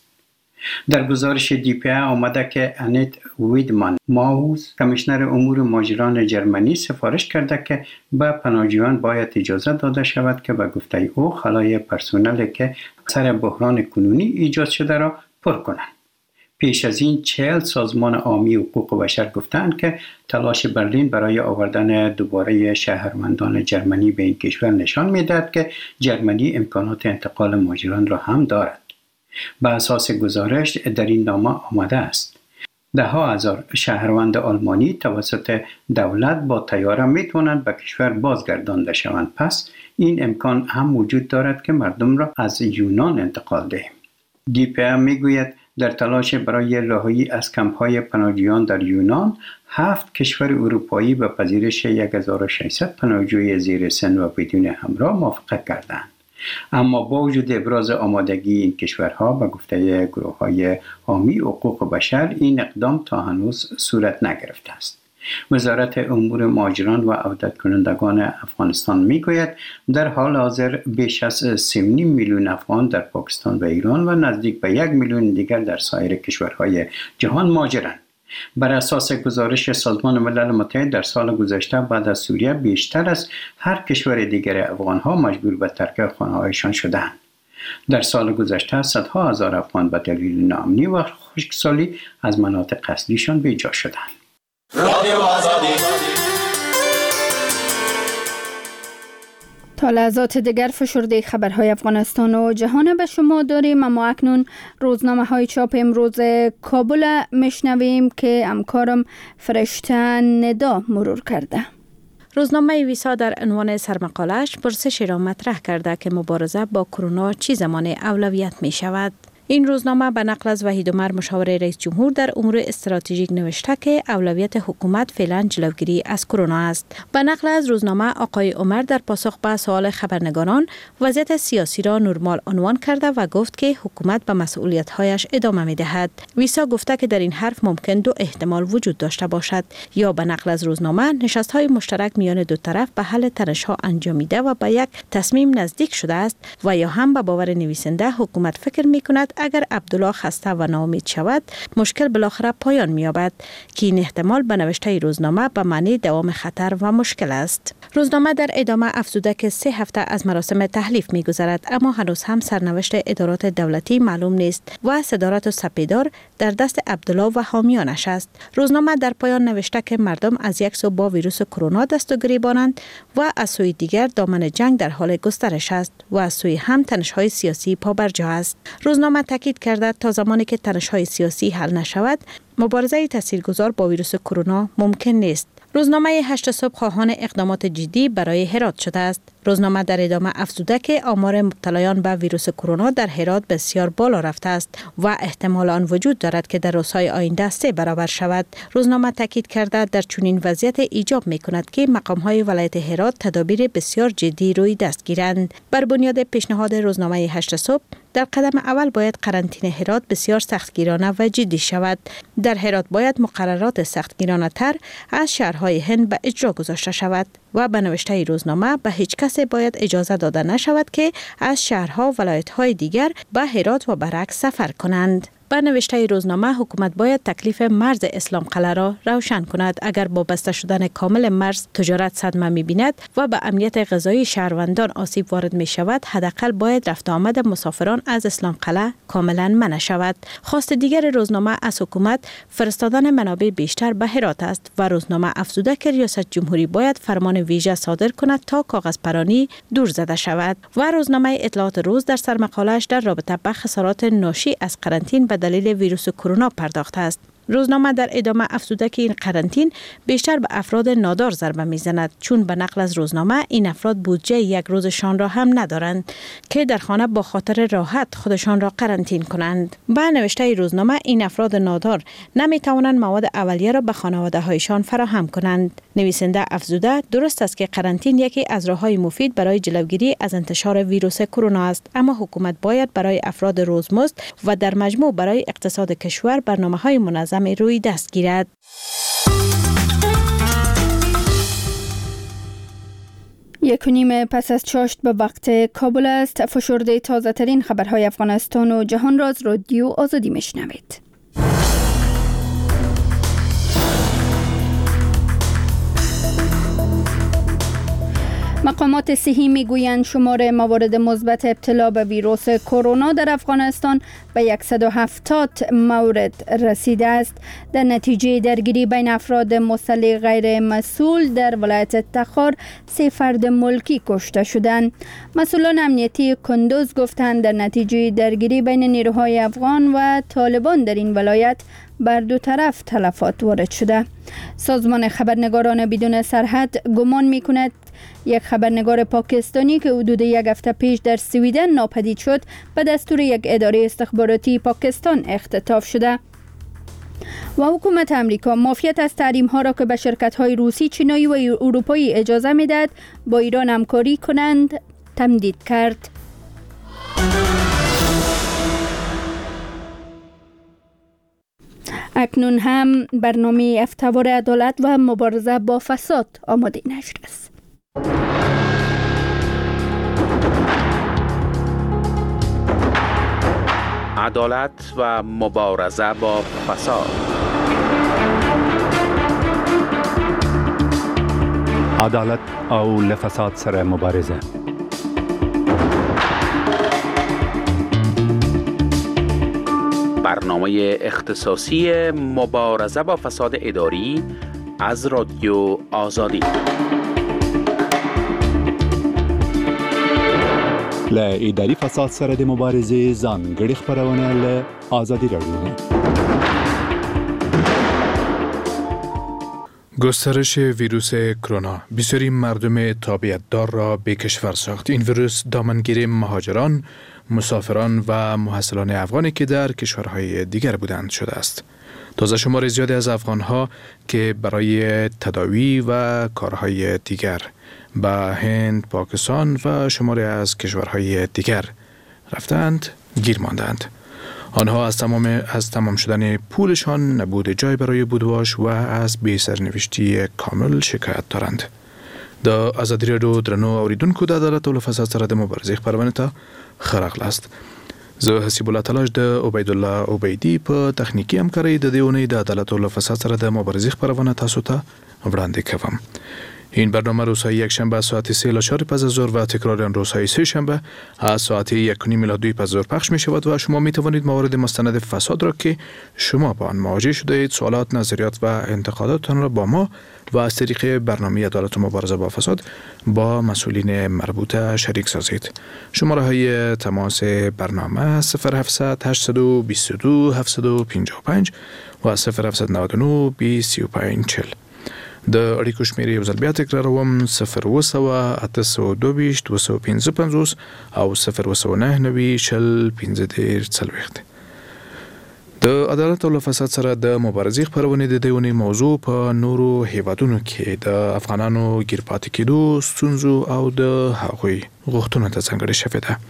در گزارش دی پی ا آمده که انیت ویدمان ماوز کمیشنر امور مهاجران جرمنی سفارش کرده که به پناهجویان باید اجازه داده شود که به گفته او خلای پرسنلی که سر بحران کنونی ایجاد شده را پر کنند. پیش از این چهل سازمان عامی حقوق بشر گفتند که تلاش برلین برای آوردن دوباره شهروندان جرمنی به این کشور نشان می‌دهد که جرمنی امکانات انتقال مهاجران را هم دارد. به اساس گزارش در این نامه آمده است ده ها هزار شهروند آلمانی توسط دولت با طیاره می توانند به کشور بازگردانده شوند. پس این امکان هم وجود دارد که مردم را از یونان انتقال دهیم. دی پی ا می گوید در تلاش برای رهایی از کمپ‌های پناهجویان در یونان هفت کشور اروپایی به پذیرش هزار و ششصد پناهجوی زیر سن و بدون همراه موافقت کردند. اما با وجود ابراز آمادگی این کشورها به گفته گروه‌های حامی حقوق بشر این اقدام تا هنوز صورت نگرفته است. وزارت امور مهاجران و عودت کنندگان افغانستان میگوید در حال حاضر بیش از سه و نیم میلیون افغان در پاکستان و ایران و نزدیک به یک میلیون دیگر در سایر کشورهای جهان مهاجرند. بر اساس گزارش سازمان ملل متحد در سال گذشته بعد از سوریه بیشتر از هر کشور دیگر افغان‌ها مجبور به ترک خانه‌هایشان شدند. در سال گذشته صدها هزار افغان به دلیل ناامنی و خشکسالی از مناطق اصلیشان بی‌جا شدند. تا لحظات دیگر فشرده خبرهای افغانستان و جهان به شما داریم، اما اکنون روزنامه های چاپ امروز کابل میشنویم که همکارم فرشته ندا مرور کرده. روزنامه ویسا در عنوان سرمقالش پرسشی را مطرح کرده که مبارزه با کرونا چه زمان اولویت می شود. این روزنامه به نقل از وحید عمر مشاور رئیس جمهور در امور استراتژیک نوشته که اولویت حکومت فعلا جلوگیری از کرونا است. به نقل از روزنامه آقای عمر در پاسخ به سوال خبرنگاران وضعیت سیاسی را نرمال عنوان کرده و گفت که حکومت به مسئولیت‌هایش ادامه می‌دهد. ویسا گفته که در این حرف ممکن دو احتمال وجود داشته باشد: یا به نقل از روزنامه نشست‌های مشترک میان دو طرف به حل تنش‌ها انجامیده و به یک تصمیم نزدیک شده است، و یا هم به باور نویسنده حکومت فکر می‌کند اگر عبدالله خسته و ناامید شود مشکل بالاخره پایان می‌یابد، که این احتمال به نوشته روزنامه به معنی دوام خطر و مشکل است. روزنامه در ادامه افزوده که سه هفته از مراسم تحلیف می‌گذرد، اما هنوز هم سرنوشت ادارات دولتی معلوم نیست و صدارت و سپیدار در دست عبدالله و حامیانش است. روزنامه در پایان نوشته که مردم از یک سو با ویروس کرونا دست و گریبانند و از سوی دیگر دامن جنگ در حال گسترش است و از سوی هم تنش‌های سیاسی پابرجا است. روزنامه تاکید کرده تا زمانی که تنش‌های سیاسی حل نشود مبارزه تاثیرگذار با ویروس کرونا ممکن نیست. روزنامه هشت صبح خواهان اقدامات جدی برای هرات شده است. روزنامه در ادامه افزوده که آمار مبتلایان به ویروس کرونا در هرات بسیار بالا رفته است و احتمال آن وجود دارد که در روزهای آینده سه برابر شود. روزنامه تاکید کرده در چنین وضعیت ایجاب می‌کند که مقام‌های ولایت هرات تدابیر بسیار جدی روی دست گیرند. بر بنیاد پیشنهاد روزنامه هشت صبح در قدم اول باید قرنطینه هرات بسیار سختگیرانه و جدی شود. در هرات باید مقررات سختگیرانه تر از شهرهای هند به اجرا گذاشته شود و به نوشته روزنامه به هیچ کس باید اجازه داده نشود که از شهرها و ولایت‌های دیگر به هرات و برعکس سفر کنند. با نوشته روزنامه حکومت باید تکلیف مرز اسلام قلعه را روشن کند. اگر با بسته شدن کامل مرز تجارت صدمه می‌بیند و به امنیت غذایی شهروندان آسیب وارد می شود، حداقل باید رفت آمد مسافران از اسلام قلعه کاملا منع شود. خواست دیگر روزنامه از حکومت فرستادن منابع بیشتر به هرات است و روزنامه افزوده که ریاست جمهوری باید فرمان ویژه صادر کند تا کاغذ پرانی دور زده شود. و روزنامه اطلاعات روز در سرمقاله‌اش در رابطه با خسارات ناشی از قرنطینه به دلیل ویروس کرونا پرداخته است. روزنامه در ادامه افزوده که این قرنطینه بیشتر به افراد نادار ضربه میزند، چون به نقل از روزنامه این افراد بودجه یک روزشان را هم ندارند که در خانه با خاطر راحت خودشان را قرنطینه کنند. با نوشته روزنامه این افراد نادار نمی توانند مواد اولیه را به خانواده هایشان فراهم کنند. نویسنده افزوده درست است که قرنطینه یکی از راه‌های مفید برای جلوگیری از انتشار ویروس کرونا است، اما حکومت باید برای افراد روزمزد و در مجموع برای اقتصاد کشور برنامه‌های منظم روی دست گیرد. یک و نیم پس از چاشت به وقت کابل است. فشرده تازه ترین خبرهای افغانستان و جهان را از رادیو آزادی میشنوید. مقامات صحی میگویند شمار موارد مثبت ابتلا به ویروس کرونا در افغانستان به صد و هفتاد مورد رسیده است. در نتیجه درگیری بین افراد مسلح غیر مسئول در ولایت تخار سه فرد ملکی کشته شدند. مسئولان امنیتی کندوز گفتند در نتیجه درگیری بین نیروهای افغان و طالبان در این ولایت بر دو طرف تلفات وارد شده. سازمان خبرنگاران بدون سرحد گمان می‌کند یک خبرنگار پاکستانی که حدود یک هفته پیش در سویدن ناپدید شد به دستور یک اداره استخباراتی پاکستان اختطاف شده. و حکومت امریکا معافیت از تحریم‌ها را که به شرکت‌های روسی، چینایی و اروپایی اجازه می‌دهد با ایران همکاری کنند تمدید کرد. اکنون هم برنامه افتوار عدالت و مبارزه با فساد آماده نشر است. عدالت و مبارزه با فساد. عدالت او لفساد سره مبارزه. برنامه اختصاصی مبارزه با فساد اداری از رادیو آزادی. ل اداري فساد سره د مبارزې ځانګړي خبرونه له آزادي رادیو. گسترش ویروس کرونا بسیاری مردم تابعیت‌دار را به کشور ساخت. این ویروس دامنگیر مهاجران، مسافران و محصلان افغانی که در کشورهای دیگر بودند شده است. تازه شمار زیادی از افغانها که برای تداوی و کارهای دیگر به هند، پاکستان و شماری از کشورهای دیگر رفتند گیر ماندند. آنها از تمام از تمام شدن پولشان، نبود جای برای بودواش و از بی سرنوشتی کامل شکایت دارند. د آزادی رادیو درنو اوریدونکو د عدالت او فساد سره د مبارزې خبرونه ته خراغ لاست. زه حسیب الله تلاش د عبید الله عبیدی په تخنیکی همکارۍ د دیونې د عدالت او فساد سره د مبارزې خبرونه تاسو ته وړاندې کوم. این برنامه روزهای یک شنبه ساعت سه الی چهار پس از ظهر و تکرار آن روزهای سه شنبه از ساعت یک و نیم الی دو پس از ظهر پخش می شود و شما می توانید موارد مستند فساد را که شما با آن مواجه شده اید، سوالات، نظریات و انتقاداتتان را با ما و از طریق برنامه عدالت و مبارزه با فساد با مسئولین مربوطه شریک سازید. شماره های تماس برنامه صفر هفتصد هشتصد و بیست و دو هفتصد و پنجاه و پنج و صفر هفتصد و نود و نه بیست و پنج چهل. د اړیکو شمیرې یو ځل بیا تکراروم: صفر اوه سوه اته سوه دوه ویشت دوه سوه پنځه پنځوس او صفر اوه سوه نهه نوي شل پنځه دېرش څلوېښت. د عدالت او فساد سره د مبارزې خپرونې د دې اونۍ موضوع په نورو هیوادونو کې د افغانانو ګیر پاتې کېدو، ستونزو او د هغوی غوښتنو ته ځانګړې شوې ده.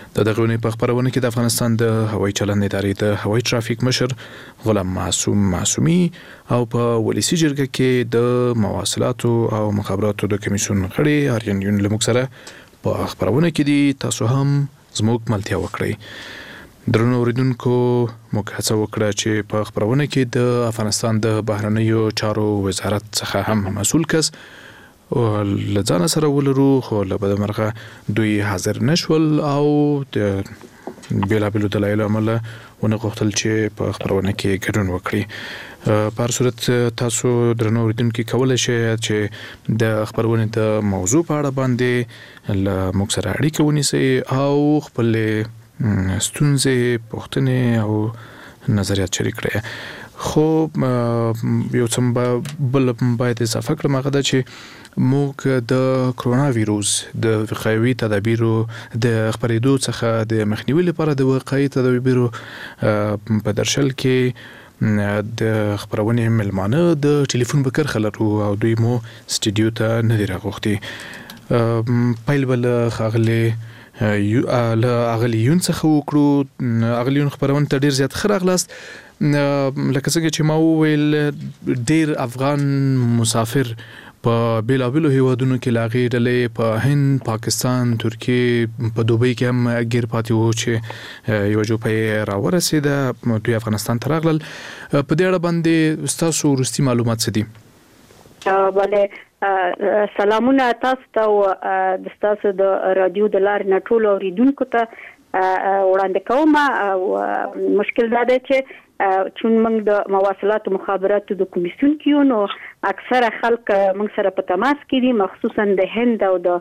د دغه ونې په خبرونه کې د افغانستان د هوایي چلند ادارې د هوایي ترافیک مشر غلام معصوم معصومي او په ولسی جرګه کې د مواصلاتو او مخابراتو د کمیسیون غړي آریان یون لمک سره په خبرونه کې دي. تاسو هم زموږ ملتیا وکړئ. درنو اوریدونکو موږ هڅه وکړه چې په خبرونه کې د افغانستان د بهرنیو چارو وزارت څخه هم مسؤل کس لځان سره ولرو، خو له بده مرغه دوی حاضر نشول او د بیلابیلو دلایلو امله ونه غوښتل چې په خبرونه کې ګډون وکړي. په هر صورت تاسو درنو اوریدونکو کولای شئ چې د خبرونه د موضوع په اړه باندې له موږ سره اړیکه ونیسئ او خپل ستونزې، پوښتنې او نظریات شریک کړئ. خو یو څه بل باید اضافه کړم، هغه دا چې موږ د کرونا ویروس د وقایوي تدابیرو د خپرېدو څخه د مخنیوي لپاره د وقایي تدابیرو په درشل کې د خبرونې ملمانه د ټلیفون په کرخه لرو او دوی مو سټډیو ته نه دي راغوښتي. پیل بل خاغله له اغلی یون څخه وکړو. اغلی یون خبرونه ته ډیر زیات خراغلاست. لکه څنګه چې ما وویل ډیر افغان مسافر په بیلابیلو هیوادونو کې لاغې ډلې په هند، پاکستان، ترکیه، په دوبۍ کې هم ګیر پاتې وو چې یو جوپه راورسېده، دوی افغانستان ته راغلل. په دې اړه باندې ستاسو وروستي معلومات څه دي؟ بله سلامونه تاسو ته او د تاسو د رادیو د لارې نه ټولو اوریدونکو ته وړاندې کوم. او مشکل دا دی چې چون موږ د مواصلات او مخابراتو د کمیسیون کې نو اکثره خلک موږ سره په تماس کې دي، مخصوصا د هند او د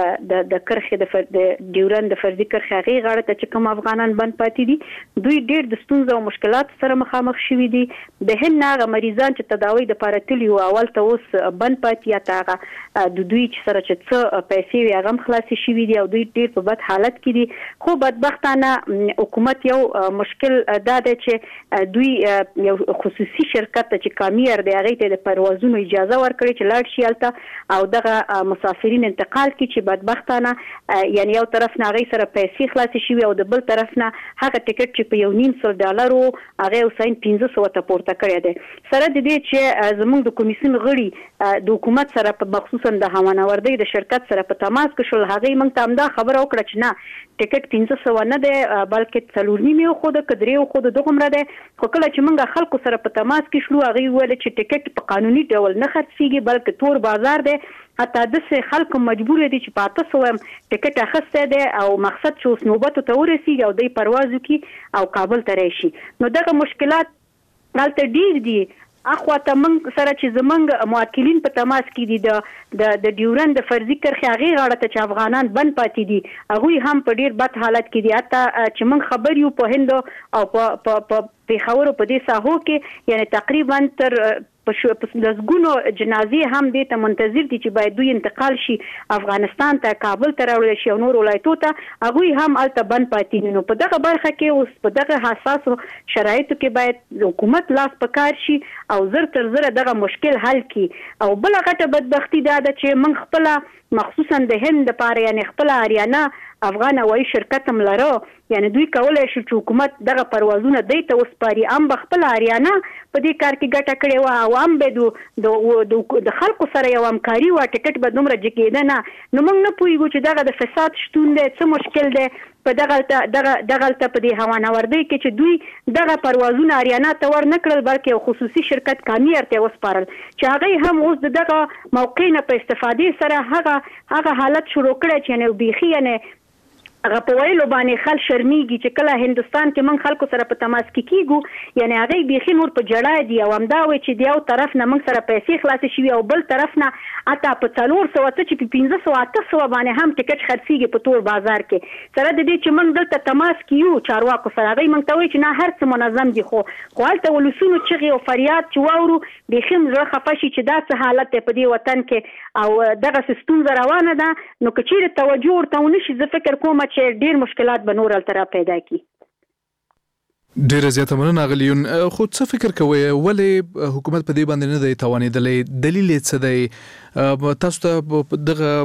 د کرخې د فرد ډیورن د فردي کرخې هغه غاړه ته چې کوم افغانان بند پاتې دي، دوی ډیر د ستونزو او مشکلات سره مخامخ شوي دي. د هند هغه مریضان چې تداوی د لپاره تللي وو اول ته اوس بند پاتې یا هغه د دوی چې سره چې څه پیسې وي هغه هم خلاصې شوي دي او دوی ډیر په بد حالت کې دي. خو بدبختانه حکومت یو مشکل دا دی چې دوی یو خصوصي شرکت چې کامیر دی هغه ته د پروازونو اجازه ورکړي چې لاړ شي الته او دغه مسافرین انتقال کړي چې بدبختانه یعنی یو طرف نه هغه سره پیسې خلاص شي او د بل طرف نه هغه ټیکټ چې په یو نیم سل ډالرو هغه وساین پنځه سوه ته پورته کړی دی. سره د دې چې زموږ د کمیسیون غړي د حکومت سره په مخصوصا د هوانوردۍ د شرکت سره په تماس کې شول، هغه موږ ته همدا خبره وکړه چې نه ټیکټ پنځه سوه نه دی بلکې څلور نیمه خو د کدرې خو د دغه دی. خو کله چې موږ خلکو سره په تماس کې شلو هغه ویل چې ټیکټ په قانوني ډول نه خرڅيږي بلکې تور بازار دی. حتی د څه خلک مجبور دي چې پاته سوم ټیکټ اخسته دي او مقصد چې اوس نوبت ته ورسیږي او د پروازو کې او کابل ته راشي. نو دغه مشکلات دلته ډیر دي. اخوا ته موږ سره چې زمونږ موکلین په تماس کې دي د د ډیورن د فرضي کرخې هغه غاړه ته چې افغانان بند پاتې دي هغه هم په ډیر بد حالت کې دي. حتی چې موږ خبر یو په هند او په په پیښور په دې ساحو کې یعنی تقریبا تر په لږونو جنازې هم دې ته منتظر دي چې باید دوی انتقال شي افغانستان ته، کابل ته راوړل شي او نور ولایتو ته، هغه هم الته بند پاتې دي. نو په دغه برخه کې اوس په دغه حساسو شرایطو کې باید حکومت لاس پکار شي او زر تر زر دغه مشکل حل کړي. او بل غټه بدبختی دا ده چې موږ خپل مخصوصا د هند لپاره یعنی خپل اریانا افغان هوایي شرکت هم لرو، یعنی دوی کولای شي چې حکومت دغه پروازونه دوی ته وسپاري. ام بخپل اریانا په دې کار کې ګټه کړې و او ام به د خلکو سره یو همکاري و ټیکټ به دومره جګېده نه. نو موږ نه پوهیږو چې دغه د فساد شتون دی څه مشکل دی په دغه دغه دغه په دې هوانوردۍ کې چې دوی دغه پروازونه اریانا ته ور نه کړل بلکې یو خصوصي شرکت کامیر ته وسپارل چې هغه هم اوس دغه موقع نه په استفادې سره هغه هغه حالت شروع کړی چې نه بيخي نه هغه په ویلو باندې خل شرمېږي چې کله هندستان کې من خلکو سره په تماس کې کیږو یعنی هغه بيخي نور په جړای دی او همدا وي چې دیو طرف نه من سره پیسې خلاص شي او بل طرف نه اته په څلور سوه ته چې په پنځه سوه اته سوه باندې هم ټیکټ خرڅيږي په تور بازار کې. سره د دې چې من دلته تماس کیو چارواکو سره هغه من ته وي چې نه هر څه منظم دي خو خو هلته ولسونو چغي او فریاد چې واورو بيخي زړه خفه شي چې دا څه حالت په دې وطن کې او دغه سیستم روانه ده. نو کچېره توجه ورته ونشي زه فکر کوم چې ډیر مشکلات به نور الترا پیدا کی. ډیر زیاته مننه غلیون. خو څه فکر کوئ ولې حکومت په دې باندې نه دی توانېدلی؟ دلیل یې څه دی؟ تاسو ته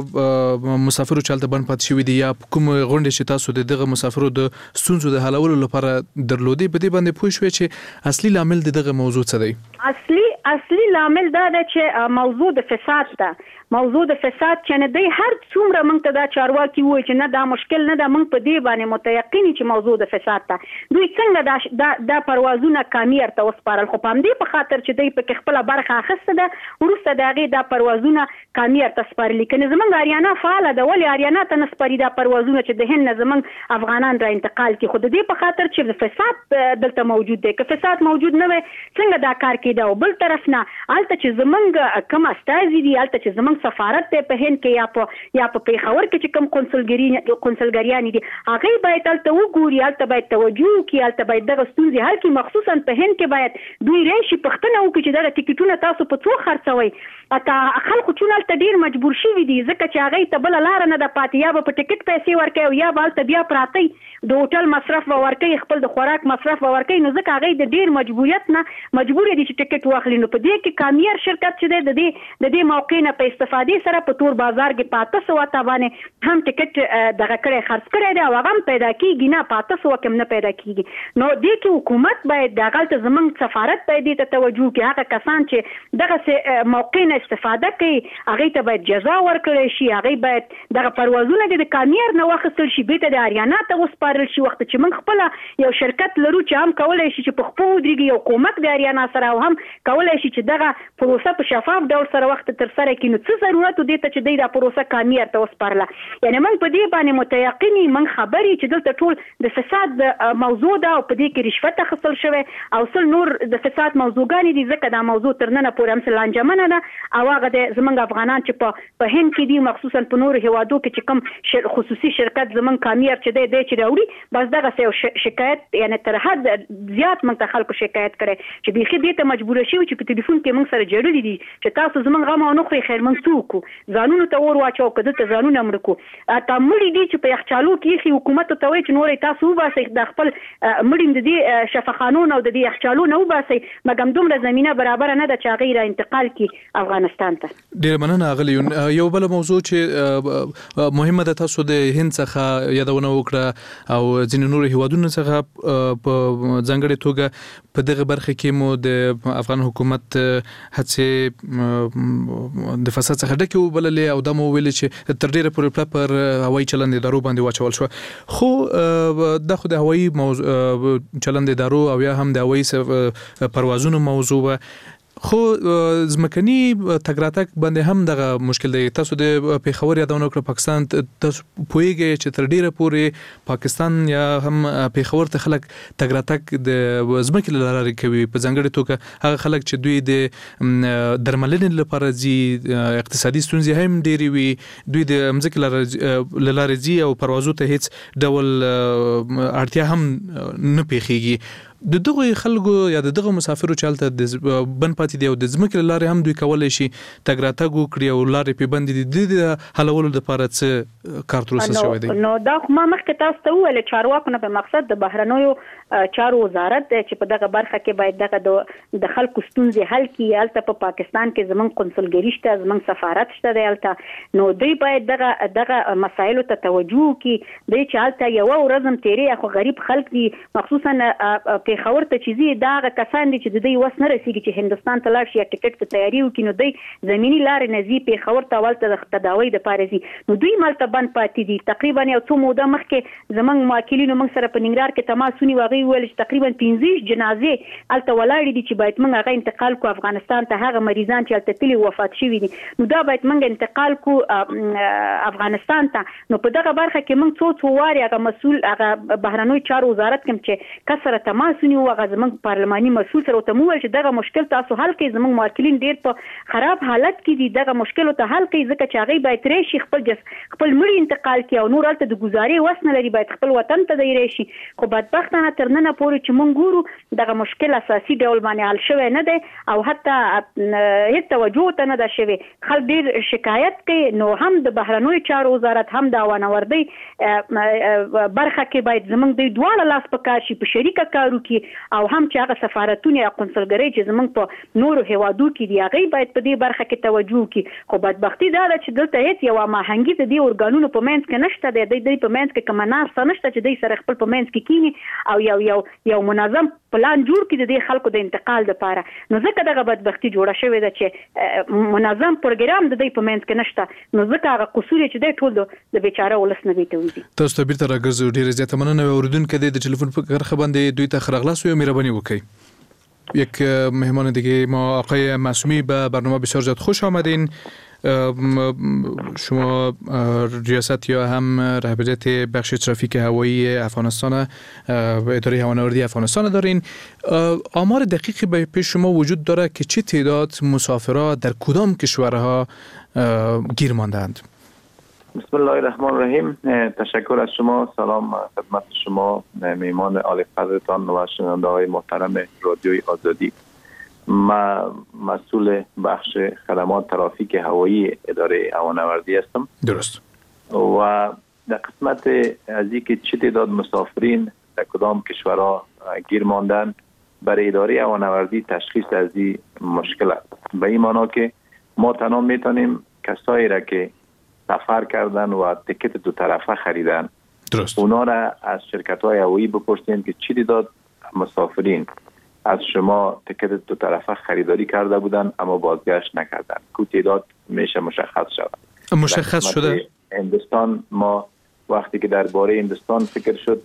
دغه مسافرو چالت بند پاتې شوي دي یا کوم غونډې چې تاسو د دغه مسافرو د ستونزو د حلولو لپاره درلودي په دې باندې پوه شوئ چې اصلي لامل د دغه موضوع څه دی؟ اصلي اصلي لامل دا دی چې موضوع د فساد ده. موضوع د فساد چې نه دی هر څومره موږ ته دا چارواکي وایي چې نه دا مشکل نه ده، موږ په دې باندې متيقن چې موضوع د فساد ده. دوی څنګه دا دا پروازونه کامیر ته وسپارل؟ خو په همدې په خاطر چې دوی پکې خپله برخه اخیسته ده، وروسته د هغې دا پروازونه کامیر ته سپارلي. که نه زموږ اریانا فعاله ده، ولې اریانا ته نه سپاري دا پروازونه چې د هند نه زموږ افغانان را انتقال کړي؟ خو د دې په خاطر چې د فساد دلته موجود دی. که فساد موجود نه وي څنګه دا کار کېده؟ او بل طرف نه هلته چې زموږ کوم استازي دي، هلته چې زموږ سفارت دی په هند کې یا په یا په پېښور کې چې کوم کنسولګری کنسولګریان دي، هغې باید هلته وګوري، هلته باید توجه وکړي، هلته باید دغه ستونزې حل کړي. مخصوصا په هند کې باید دوی راشي پوښتنه وکړي چې دغه ټیکټونه تاسو په څو خرڅوئ؟ اته خلکو چون هلته ډېر مجبور شوي دي ځکه چې هغې ته بله لاره نه ده پاتې، یا به په ټیکټ پیسې ورکوي او یا به هلته بیا پراته د هوټل مصرف به ورکوي، خپل د خوراک مصرف به ورکوي. نو ځکه هغې د ډېر مجبوریت نه مجبور دي چې ټیکټ واخلي. نو په دې کې کامیر شرکت چې دی د دې د دې موقع نه په استفادې سره په تور بازار کې په اته سوه ته باندې هم ټیکټ دغه کړی خرڅ کړی دی او هغه هم پیدا کېږي نه، په اته سوه کې هم نه پیدا کېږي. نو دې کې حکومت باید دغلته زموږ سفارت باید دې ته توجه وکړي. هغه کسان چې دغسې موقع نه استفاده کوي هغې ته باید جزا ورکړی شي، هغې باید دغه پروازونه د کامیر نه واخیستل شي، بېرته د اریانا ته وسپارل شي. وخت چې موږ خپله یو شرکت لرو چې هم کولی شي چې په خپو ودرېږي، یو کومک د اریانا سره، او هم کولی شي چې دغه پروسه په شفاف ډول سره وخت ترسره کړي. نو څه ضرورت و دې ته چې دوی دا پروسه کامیر ته وسپارله؟ یعنې موږ په دې باندې متیقن یو، موږ خبر یو چې دلته ټول د فساد موضوع ده او په دې کې رشوت اخیستل شوی او سل نور د فساد موضوعګانې دي. ځکه دا موضوع تر ننه پورې همسې لانجمنه ده او هغه د زموږ افغانان چې په هند کې دي، مخصوصا په نورو هیوادو کې چې کوم خصوصي شرکت زموږ کامیر چې دی دی چې راوړي، بس دغسې یو شکایت یعنې تر حد زیات موږ ته خلکو شکایت کړی چې بیخي دې ته مجبوره شوي چې په تلیفون کې موږ سره جړلي دي چې تاسو زموږ غم او نه خورئ، خیر موږ څه وکړو؟ ځانونو ته اور واچو که دلته ځانونه مړه کړو. تا مړي دي چې په یخچالو کې ایښي، حکومت ته وایي چې نورې تاسو وباسئ د خپل مړي د دې شفاخانو او د دې یخچالو نه وباسئ، مګم دومره زمینه برابره نه ده چې هغې را انتقال کړي افغانستان ته. ډېره مننه غلیون. یو بله موضوع چې مهمه ده، تاسو د هند څخه یادونه وکړه او ځینې نورو هیوادونو څخه په ځانګړې توګه په دغه برخه کې مو د افغان حکومت هڅې د فساد څخه ډکې وبللې او دا مو ویلې چې تر ډېره پورې پله پر هوایي چلند ادارو باندې واچول شوه. خو دا خو د هوایي چلند ادارو او یا هم د هوایي پروازونو موضوع وه، خو ځمکني تګ راتګ باندې هم دغه مشکل دی. تاسو د پېښور یادونه وکړه، پاکستان تاسو پوهیږئ چې تر ډیره پورې پاکستان یا هم پېښور ته خلک تګ راتګ د ځمکې له لارې کوي، په ځانګړې توګه هغه خلک چې دوی د درملنې لپاره ځي، اقتصادي ستونزې هم ډېرې وي، دوی د ځمکې له لارې ځي او پروازو ته هیڅ ډول اړتیا هم نه پېښېږي. د دغه خلکو یا د دغه مسافرو چې هلته د بند پاتې دي او د ځمکې له لارې هم دوی کولی شي تګ راتګ وکړي او لارې پرې بندې دي، د دې حلولو دپاره څه کار تر اوسه شوی دی؟ نو دا خو ما مخکې تاسو ته وویل، چارواکو نه په مقصد د بهرنیو چارو وزارت دی چې په دغه برخه کې باید دغه د خلکو ستونزې حل کړي. هلته په پاکستان کې زموږ کنسولګري شته، زموږ سفارت شته دی هلته، نو دوی باید دغه دغه مسایلو ته توجه وکړي. دوی چې هلته یوه ورځ هم تېرې خو غریب خلک دي، مخصوصا پېښور ته چې ځي دا هغه کسان دي چې د دوی وس نه رسېږي چې هندوستان ته لاړ شي یا ټکټ ته تیاري وکړي، نو دوی زمیني لارې نه ځي پېښور ته او هلته د تداوۍ دپاره ځي، نو دوی هم هلته بند پاتې دي. تقریبا یو څو موده مخکې زموږ معاکلینو موږ سره په ننګرهار کې تماس ونیو، هغوی وویل چې تقریبا پنځه جنازې هلته ولاړې دي چې باید موږ هغه انتقال کړو افغانستان ته، هغه مریضان چې هلته تللي وفات شوي دي، نو دا باید موږ انتقال کړو افغانستان ته. نو په دغه برخه کې موږ څو څو وارې هغه مسؤل هغه بهرنیو چارو وزارت کوم چې کس سره تماس ونیو، هغه زموږ پارلماني مسؤل سره ورته وویل چې دغه مشکل تاسو حل کړئ، زموږ معاکلین ډېر په خراب حالت کې دي، دغه مشکل ورته حل کړئ، ځکه چې هغوی باید راشي خپل جس خپل مړي انتقال کړي او نور هلته د ګزارې وس نه لري، باید خپل وطن ته دی راشي. خو بدبختانه تر نن پورې چې مونږ ګورو دغه مشکل اساسي ډول باندې حل شوی نه دی او حتی هیڅ توجه ته نه ده شوی. خلک ډیر شکایت کوي، نو هم د بهرنیو چارو وزارت هم د ونوردی برخه کې باید زمونږ د دواړه لاس په کار شي، په شریکه کارو کې، او هم چې هغه سفارتونه یا قونسلګرۍ چې زمونږ په نورو هیوادو کې دی هغه باید په دې برخه کې توجه وکړي. خو بدبختي دا ده چې دلته هیڅ یو ماهنګي د دې اورګانونو په منځ کې نشته دی، د دې په منځ کې کوم ناسته نشته چې دوی سره خپل په منځ کې کینی او یو یو یو منظم پلان جوړ کړي د دې خلکو د انتقال لپاره. نو ځکه دغه بدبختي جوړه شوې ده چې منظم پروګرام د دې په منځ کې نشته، نو ځکه هغه قصور چې دی ټول د بیچاره ولس نه ویته وي. تاسو ته بیرته راګرځو. ډیره زیاته مننه اوریدونکو د ټلیفون په برخه باندې دوی ته خرغلاس و مهربانی وکړئ. یک مهمان دیگه ما آقای معصومی به برنامه بسیار زیاد خوش آمدین. شما ریاست یا هم رهبریت بخش ترافیک هوایی افغانستان، اداره هوانوردی افغانستان دارین. آمار دقیقی به پیش شما وجود داره که چه تعداد مسافرها در کدام کشورها گیر ماندند؟ بسم الله الرحمن الرحیم. تشکر از شما. سلام خدمت شما میمان عالی قدرتان و شنونده های محترم رادیوی آزادی. ما مسئول بخش خدمات ترافیک هوایی اداره هوانوردی هستم. درست. و در قسمت از اینکه چه تعداد مسافرین در کدام کشورها گیر ماندن، برای اداره هوانوردی تشخیص از این مشکل است. به این معنی که ما تنها میتونیم کسایی را که سفر کردن و تکت دو طرفه خریدن، درست، اونا را از شرکت‌های هوایی بپرسیم که چی تعداد مسافرین از شما تکت دو طرفه خریداری کرده بودن اما بازگشت نکردن، که تعداد میشه مشخص شود. مشخص شده. هندوستان ما وقتی که درباره هندوستان فکر شد،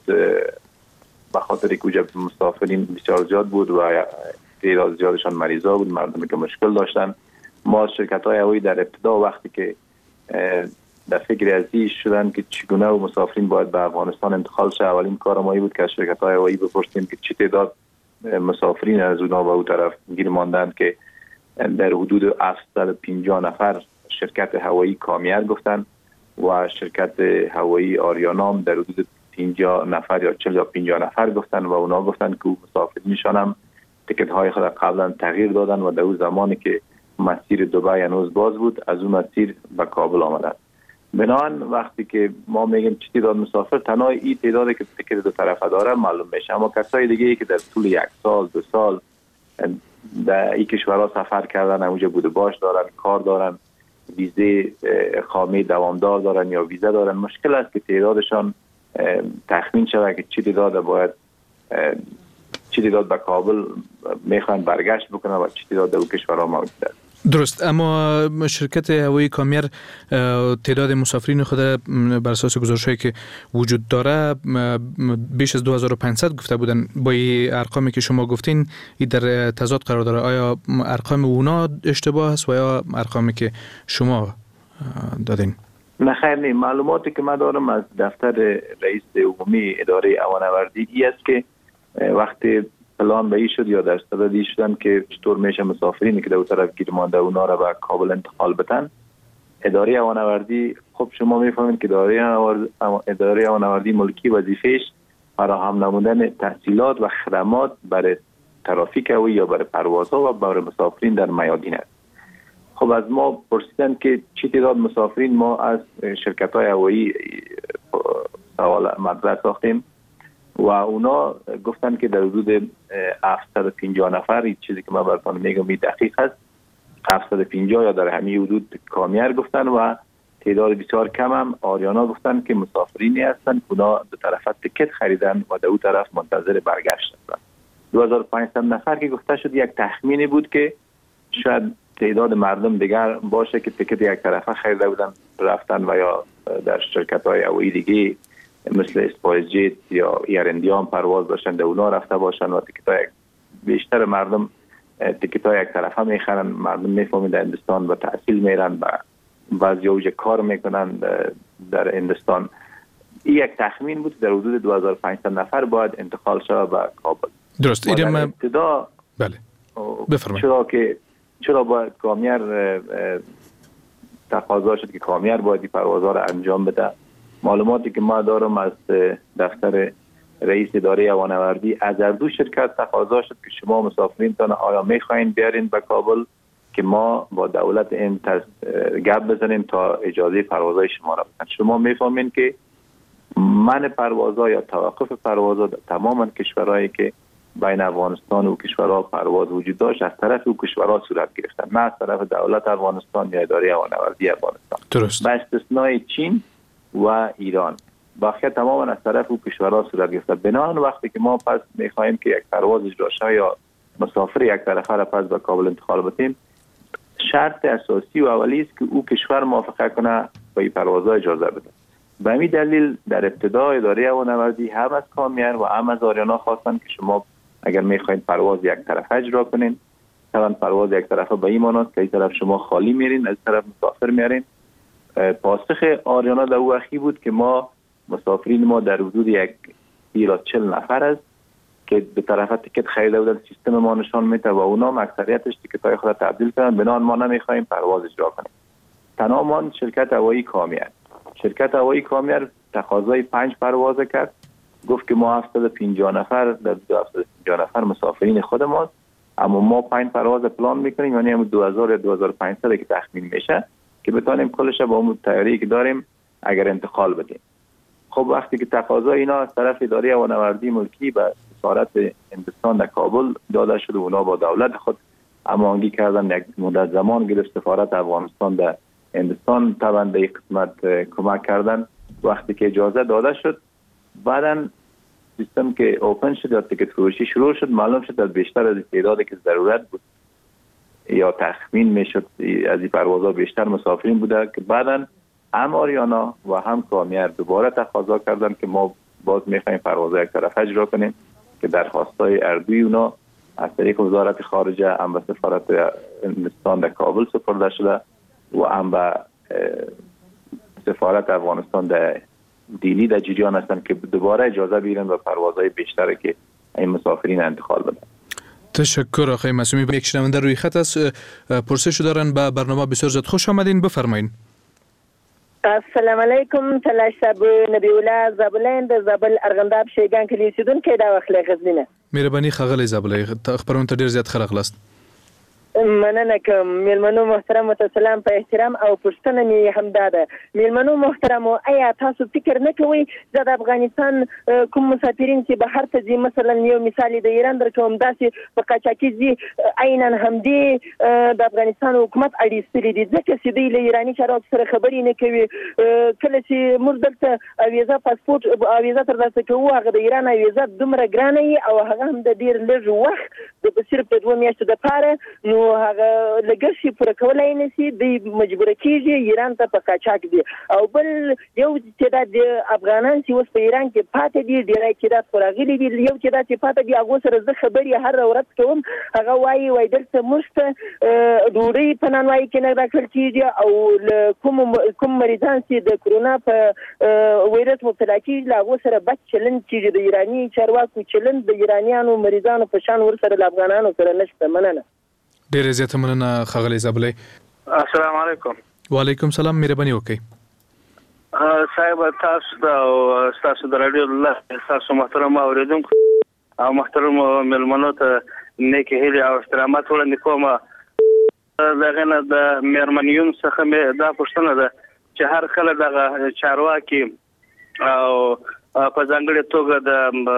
به خاطر که مسافرین بسیار زیاد بود و تعداد زیادشان مریضا بود، مردمی که مشکل داشتن، ما شرکت‌های هوایی در ابتدا وقتی که در فکر ازی شدن که چگونه و مسافرین باید به افغانستان انتقال شه، اولین کار ما بود که از شرکت‌های هوایی بپرسیم که چه تعداد مسافرین از اونها به اون طرف گیر ماندند، که در حدود هفتصد و پنجاه نفر شرکت هوایی کامیار گفتن و شرکت هوایی آریانام در حدود پنجاه نفر یا چهل یا پنجاه نفر گفتن و اونا گفتن که مسافرینشان هم تکت های خود قبلا تغییر دادن و در اون زمانی که مسیر دبی هنوز باز بود از اون مسیر به کابل آمدن. بنابراین وقتی که ما میگیم چه تعداد مسافر، تنها این تعدادی که تکت دو طرفه داره معلوم میشه، اما کسای دیگه ای که در طول یک سال دو سال در این کشورها سفر کردن، اونجا بوده باش دارن، کار دارن، ویزه اقامه دوامدار دارن یا ویزه دارن، مشکل است که تعدادشان تخمین شود که چه تعداد باید چه تعداد به کابل میخوان برگشت بکنن و چه تعداد در کشورها موجود است. درست. اما شرکت هوایی کامیار تعداد مسافرین خود بر اساس گزارش‌هایی که وجود داره بیش از دو هزار و پانصد گفته بودن. با این ارقامی که شما گفتین این در تضاد قرار داره. آیا ارقام اونا اشتباه است و یا ارقامی که شما دادین؟ نه خیر، نه. معلوماتی که من دارم از دفتر رئیس عمومی اداره هوانوردی ای است که وقتی پلان به این شد یا در صدد این شدن که چطور میشه مسافرینی که در اون طرف گیر مانده اونا را به کابل انتقال بدن، اداره هوانوردی، خب شما میفهمید که اداره هوانوردی ملکی وظیفهش فراهم نمودن تحصیلات و خدمات برای ترافیک هوایی یا برای پروازها و برای مسافرین در میادین است. خب از ما پرسیدن که چه تعداد مسافرین ما از شرکت‌های هوایی سوال مطرح ساختیم و اونا گفتن که در حدود هفتصد و پنجاه نفر، این چیزی که من براتون میگم این دقیق است، هفتصد و پنجاه یا در همین حدود کامیار گفتن و تعداد بسیار کم هم آریانا گفتن که مسافرینی هستن اونا دو طرف تکت خریدن و در اون طرف منتظر برگشت هستن. دو هزار و پانصد نفر که گفته شد یک تخمینی بود که شاید تعداد مردم دیگر باشه که تکت یک طرفه خریده بودن رفتن و یا در شرکت‌های هوایی دیگه مثل اسپایس جیت یا ایرندی هم پرواز داشتن در اونا رفته باشن و تکتای بیشتر مردم تکتای یک طرفه میخرن. مردم میفهمید در هندوستان به تحصیل میرن، بعضی اوجه کار میکنن در هندوستان. این یک تخمین بود در حدود دو هزار و پانصد نفر باید انتقال شود به کابل. درست. ایرم ابتدا بله بفرمایید. چرا که چرا باید کامیار تقاضا شد که کامیار باید این پروازها را انجام بده؟ معلوماتی که ما دارم از دفتر رئیس اداره هوانوردی از هر دو شرکت تقاضا شد که شما مسافرینتان آیا میخواین بیارین به کابل که ما با دولت این گپ بزنیم تا اجازه پروازهای شما را بدن. شما میفهمین که من پروازها یا توقف پروازها در تمام کشورهایی که بین افغانستان و کشورها پرواز وجود داشت از طرف او کشورها صورت گرفتن، نه از طرف دولت افغانستان یا اداره هوانوردی افغانستان. درست. با استثنای چین و ایران باقی تماما از طرف او کشورها صورت گرفته. بنابراین وقتی که ما پس میخوایم که یک پرواز اجرا شه یا مسافر یک طرفه را پس به کابل انتقال بدیم، شرط اساسی و اولی است که او کشور موافقت کنه به این پروازها اجازه بده. به همین دلیل در ابتدا اداره هوانوردی هم از کامیار و هم از آریانا خواستن که شما اگر میخواین پرواز یک طرفه اجرا کنین، طبعا پرواز یک طرفه به این معنی است که این طرف شما خالی میرین، از طرف مسافر میارین. پاسخ آریانا در او اخی بود که ما مسافرین ما در حدود یک سی تا چهل نفر است که به طرف تیکت خریده بودن، سیستم ما نشان میده و اونا اکثریتش تیکت‌های خود تبدیل کردن، بنابراین ما نمیخوایم پرواز اجرا کنیم. تنها شرکت هوایی کامیار شرکت هوایی کامیار تقاضای پنج پرواز کرد، گفت که ما هفتصد و پنجاه نفر در هفتصد و پنجاه نفر مسافرین خود ماست، اما ما پنج پرواز پلان میکنیم، یعنی هم دو هزار یا دو هزار و پانصد که تخمین میشه که بتونیم کلش با اون تیاری که داریم اگر انتقال بدیم. خب وقتی که تقاضا اینا از طرف اداره هوانوردی ملکی به سفارت هندوستان در کابل داده شد و اونا با دولت خود هماهنگی کردن، یک مدت زمان گرفت سفارت افغانستان در هندوستان طبعا به این قسمت کمک کردن. وقتی که اجازه داده شد بعداً سیستم که اوپن شد یا تیکت فروشی شروع شد، معلوم شد از بیشتر از تعدادی که ضرورت بود یا تخمین میشد از این پروازها بیشتر مسافرین بوده که بعداً هم آریانا و هم کامیار دوباره تقاضا کردن که ما باز میخوایم پروازها یک طرف اجرا کنیم که درخواستای اردوی اونا از طریق وزارت خارجه هم به سفارت هندوستان در کابل سپرده شده و هم به سفارت افغانستان در دیلی در جریان هستند که دوباره اجازه بگیرن و پروازهای بیشتر که این مسافرین انتقال بدن. تشکر آقای معصومی. یک شنونده روی خط است، پرسش دارن. به برنامه بسیار زیاد خوش آمدین، بفرمایید. السلام علیکم. تلاش صاحب نبی الله زابلند زابل ارغنداب شیگان کلی سیدون کې دا وخت لغزنه مهرباني خغلی زابلای خبرونه ته ډیر زیات خلق لاست. مننه کوم. میلمنو محترم متسلام په احترام او پښتنه می همدا ده. میلمنو محترم آیا تاسو فکر نه کوئ چې د افغانستان کوم مسافرین چې بهر ته ځي، مثلا یو مثال د ایران درکوم، داسې په قاچاقي ځي عیناً همدې د افغانستان حکومت اړیستلي دي، ځکه چې دوی له ایراني چارواکو سره خبرې نه کوي. کله چې موږ دلته ویزا پاسپورت او ویزا ترلاسه کوو، هغه د ایران ویزا دومره ګرانه وي او هغه هم د ډېر لږ وخت د صرف د دوه میاشتو دپاره، نو هغه لګښت پوره کولای نه شي، دوی مجبور کیږي ایران ته په قاچاق دي. او بل یو تعداد د افغانان چې اوس په ایران کې پاتې دي، ډېری تعداد خو راغلي دي، یو تعداد چې پاتې دي هغو سره زه خبرې هره ورځ کوم، هغه وایي وایي دلته موږ ته ډوډۍ په نانوایي کې نه راکړل کېږي او له کوم کوم مریضان چې د کرونا په ویروس مبتلا کېږي له هغو سره بد چلند کېږي. د ایراني چارواکو چلند د ایرانیانو مریضانو په شان ورسره له افغانانو سره نشته. مننه. ډېر زیات مننه ښاغلی زابلی. السلام علیکم. وعلیکم سلام. مهرباني وکړئ. صاحب تاسو د تاسو د رادیو الله تاسو محترم اوریدونکو او محترم ملمنو ته نیک هیلې او احترامات وړاندې کوم. دغه نه د میرمنیون څخه مې دا پوښتنه ده چې هر کله دغه چارواکي او په ځانګړې توګه د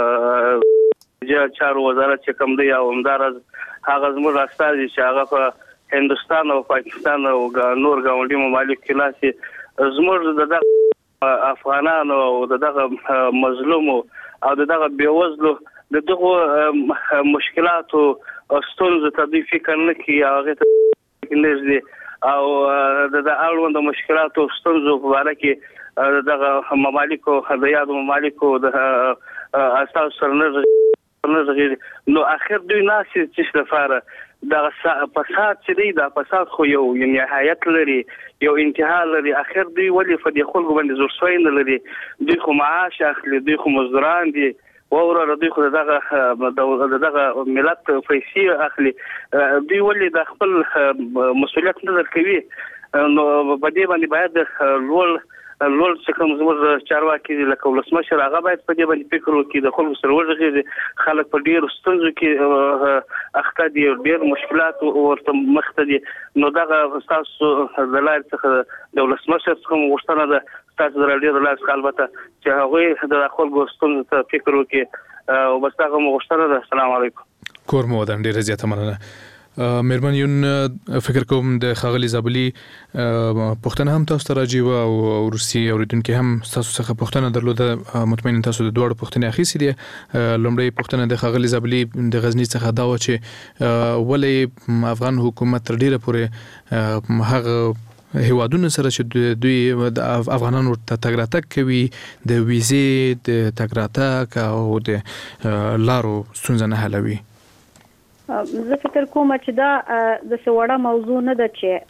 چارو وزارت چې کوم دی او همداراز هغه زموږ استازي چې هغه په هندوستان او پاکستان او نور ګاونډي ممالک کې لاسي زموږ دغه افغانانو او دغه مظلومو او دغه بیوزلو دغه مشکلاتو ستونزو ته دوی فکر نه کوي، هغه ته نږدې او د اړوند مشکلاتو ستونزو په اړه کې دغه ممالکو د یادو ممالکو د اساس سره نو اخر دوی ناسي چې لپاره د فساد چې دی دا فساد خو یو نهایت لري، یو انتها لري. اخر دوی ولې په دې خلکو باندې زور سوی نه لري؟ دوی خو معاش اخلي، دوی خو مزدوران دي، وروره دوی خو دغه دغه ملت پیسې اخلي. دوی ولې د خپل مسؤلیت نه درکوي؟ نو په دې باندې باید لوړ لول چې کوم زموږ چارواکي لکه ولسمشر هغه باید په دې باندې فکر وکړي د خلکو سره ورغږي خلک په ډیر ستونزو کې اخته دي ډیر مشکلات ورته مخ ته دي نو دغه تاسو د لایل څخه د ولسمشر څخه غوښتنه ده تاسو د راډیو د لایل څخه البته چې هغه د خلکو ستونزو ته فکر وکړي او بس هغه غوښتنه ده. السلام علیکم. کور مو ودان ډیر زیاته مننه. مهربان یون فکر کوم د خاغلی زابلی پښتنه هم تاسو ته راځي او روسي اوریدونکو هم تاسو څخه پښتنه درلوده مطمئن تاسو د دوړ پښتنه اخیسي دي. لومړی پښتنه د خاغلی زابلی د غزنی څخه دا و چې ولې افغان حکومت تر ډیره پورې هغه هیوادونو سره چې دوی د افغانانو ته تګ راتګ کوي د ویزې د تګ راتګ او د لارو ستونزه نه حلوي. زه فکر کوم چې دا د سوړه موضوع نه ده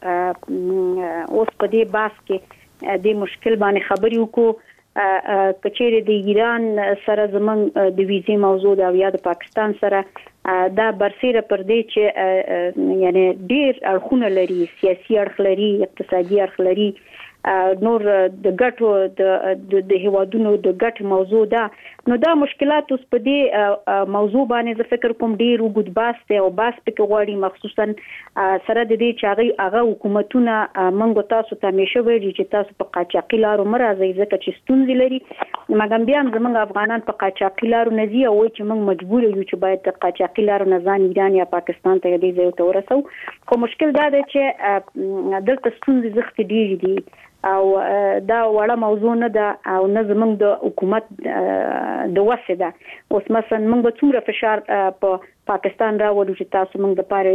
چې اوس په دې باس کې د مشکل باندې خبرې وکړو. کچېره د ایران سره زمونږ د ویزې موضوع دا یا د پاکستان سره دا برسیره پر دې چې یعنی ډیر اړخونه لري سیاسي اړخ لري اقتصادي اړخ لري نور د ګټو د د هیوادونو د ګټ موضوع ده. نو دا مشکلات اوس په دې موضوع باندې زه فکر کوم ډیر وګد باس ته او باس پکې غواړي مخصوصا سره د دې چې هغه حکومتونه منګو تاسو ته همیشه ویلي چې تاسو په قاچاقي لارو مرزي ځکه چې ستونزې لري مګر بیا هم زمونږ افغانان په قاچاقي لارو نه ځي او چې موږ مجبور یو چې باید د قاچاقي لارو نه ځان ایران یا پاکستان ته دې ځای ته ورسو. خو مشکل دا دی چې دلته ستونزې زخت ډیر دي او دا وړه موضوع نه ده او نه زمونږ د حکومت د وسه ده. اوس مثلا موږ به څومره فشار په پاکستان راوړو چې تاسو موږ د پاره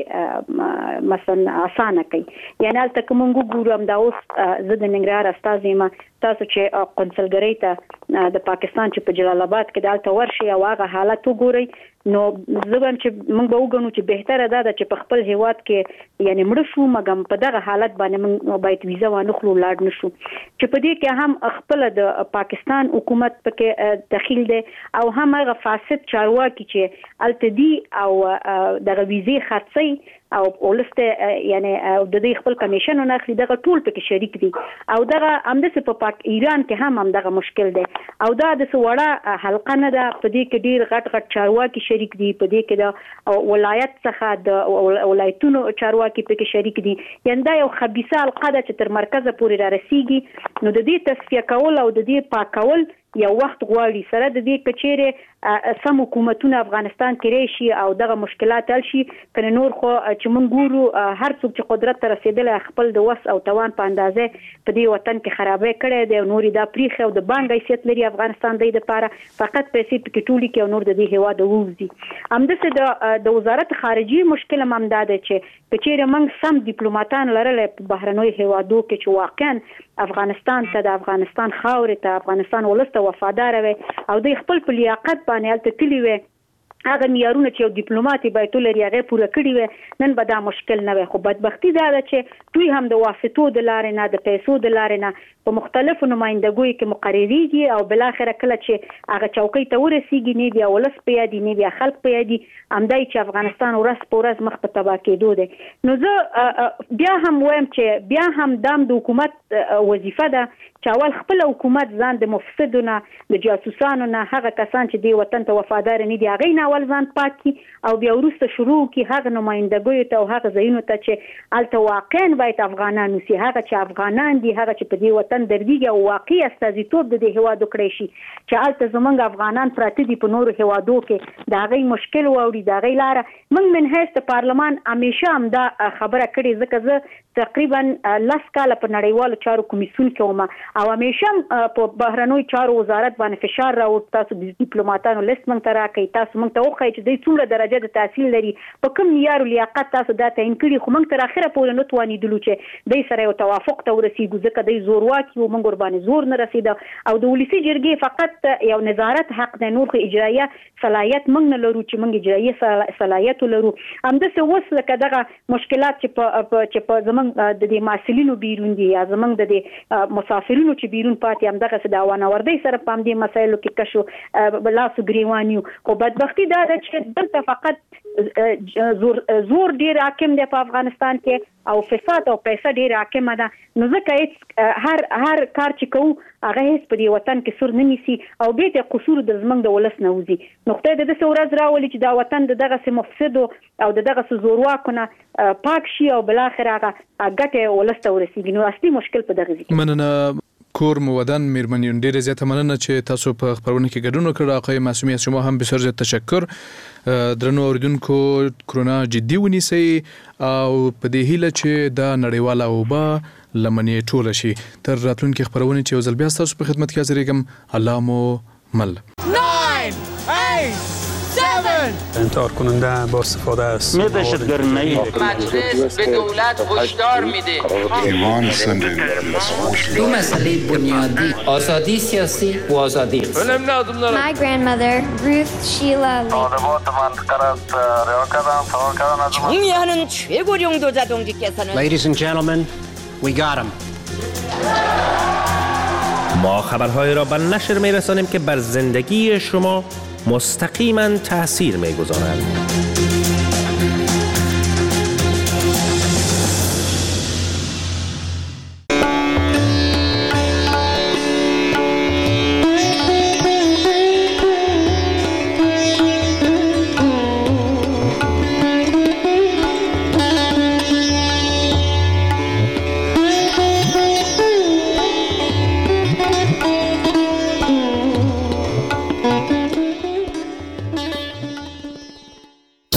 ویزه مثلا اسانه کړئ یعنی البته کوم ګورم دا اوس زه د ننګرهار استاد یم تاسو چې قونسلګری ته د پاکستان چې په جلال آباد کې دالته ورشي او هغه حالت وګورئ نو زبم چې موږ به وګڼو چې بهتره ده چې په خپل هیواد کې یعنی مړ شو مګم په دغه حالت باندې موږ باید ویزه وانه خلو لاړ نشو چې په دې کې هم خپل د پاکستان حکومت پکې دخیل دی او هم هغه فاسد چارواکي چې التدی او دغه ویزه خرڅي او ولسته یعنی د دې خپل کمیشن نه اخلي دغه ټول پکې شریک دي او دغه همدسه په پاک ایران کې هم هم دغه مشکل دی او دا د سوړه حلقه نه ده په دې کې ډیر غټ غټ چارواکي شریک دي په دې کې د ولایت څخه د ولایتونو چارواکي پکې شریک دي یعنی دا یو خبيثه حلقه ده چې تر مرکز پورې را رسیږي نو د دې تصفیه کول او د دې پاکول یو وخت غواړي سره د دې کچېره سم حکومتونه افغانستان کې راشي او دغه مشکلات حل شي کنه نور خو چې مونږ ګورو هر څوک چې قدرت ته رسیدل خپل د وس او توان په اندازه په دې وطن کې خرابې کړي دی نور دا پریخه او د بانک حیثیت لري افغانستان د لپاره فقط پیسې پکې ټولي کې او نور د دې هوا د ووزي همدسه د د وزارت خارجي مشکل هم دا ده چې کچېره مونږ سم ډیپلوماټان لرل په بهرنوي هوادو کې چې واقعا افغانستان ته د افغانستان خاورې ته افغانستان ولسته وفادار وي او د خپل په لیاقت باندې الته تللی وي هغه معیارونه چې یو ډیپلوماټي باید لري هغه پوره کړی وي نن به دا مشکل نه وي خو بدبختی دا ده چې دوی هم د واسطو د لارې نه د پیسو د لارې نه په مختلفو نمائندګوي کې مقرریږي او بل اخر کله چې هغه چوکۍ ته ورسیږي نه بیا ولس په دی نه بیا خلک په دی امدای چې افغانستان ورس پورز مخ په تبا کېدو دي نو زه بیا هم وایم چې بیا هم دام د حکومت وظیفه ده چې اول خپل حکومت ځان د مفسدونه د جاسوسانو نه هغه کسان چې دی وطن ته وفادار نه دي هغه نه اول ځان پاکي او بیا ورسته شروع کی هغه نمائندګوي ته او هغه ځایونو ته چې الته واقعا باید افغانان وسی هغه چې افغانان دي هغه چې په دې وطن دردیږي او واقعي استازیتوب د دې هوادو کړی شي چې الته زمونږ افغانان پراته دي په نورو هوادو کې دا غي مشکل ووري دا غي لار من من هیڅ پارلمان همیشه هم دا خبره کړې ځکه زه تقریبا لاس کال په نړیوالو چارو کمیسیون کې ومه او همیشه په بهرنوي چارو وزارت باندې فشار راوړ تاسو د ډیپلوماټانو لیست مونږ ته راکړئ تاسو مونږ ته وخی چې دوی څومره درجه د تحصیل لري په کوم معیار لیاقت تاسو دا تعین کړي خو مونږ تر اخره پورې نه توانیدلو چې دوی سره یو توافق ته ورسیږو ځکه دوی زورواکي او مونږ ور باندې زور نه رسیده او د ولسی جرګې فقط یو نظارت حق د نور اجرایه صلاحیت مونږ نه لرو چې مونږ اجرایه صلاحیت لرو همداسې اوس لکه دغه مشکلات چې په چې په زمونږ د دې مسلینو بیرون دي یا زمونږ د دې مسافرینو چې بیرون پاتې هم دغه د اوانوردی سره په دې مسایلو کې کشو بلاسو ګریوانیو خو بدبختی دا چې دلته فقط زور زور ډیر حاکم دی په افغانستان کې او فساد او پیسې ډیر حاکم ده. نو ځکه هیڅ هر هر کار چې کوو هغه هیڅ په دې وطن کې سر نه نیسي او به ته قصور د زمنګ د ولس نه وځي. نو خدای د دې ورځ راولي چې دا وطن د دغه سم مفسد او د دغه زورواکونه پاک شي او بل اخر هغه ګټه ولس ته ورسیږي. نو اصلي مشکل په دغه ځای مننه کور مودن میرمنیون ډیره زیاته مننه چې تاسو په خبرونه کې ګډون وکړ. آقای معصومی از شما هم بسیار زیات تشکر. درنو اوریدونکو کرونا جدي ونیسئ او په دې هیله چې دا نړیواله وبا لمنې ټوله شي. تر راتلونکي خبرونه چې وزل بیا تاسو په خدمت کې حاضرېږم. الله مو مل. انتحار کننده با استفاده است. می دهشتگرنی مجلس به دولت هشدار میده. ایمان سنده دو مسئله بنیادی آزادی سیاسی و آزادی اقتصادی. My grandmother Ruth Sheila 정리하는 최고령 도자 동지께서는 Ladies and gentlemen, we got him. ما خبرهای را به نشر میرسانیم که بر زندگی شما مستقیما تأثیر میگذارند.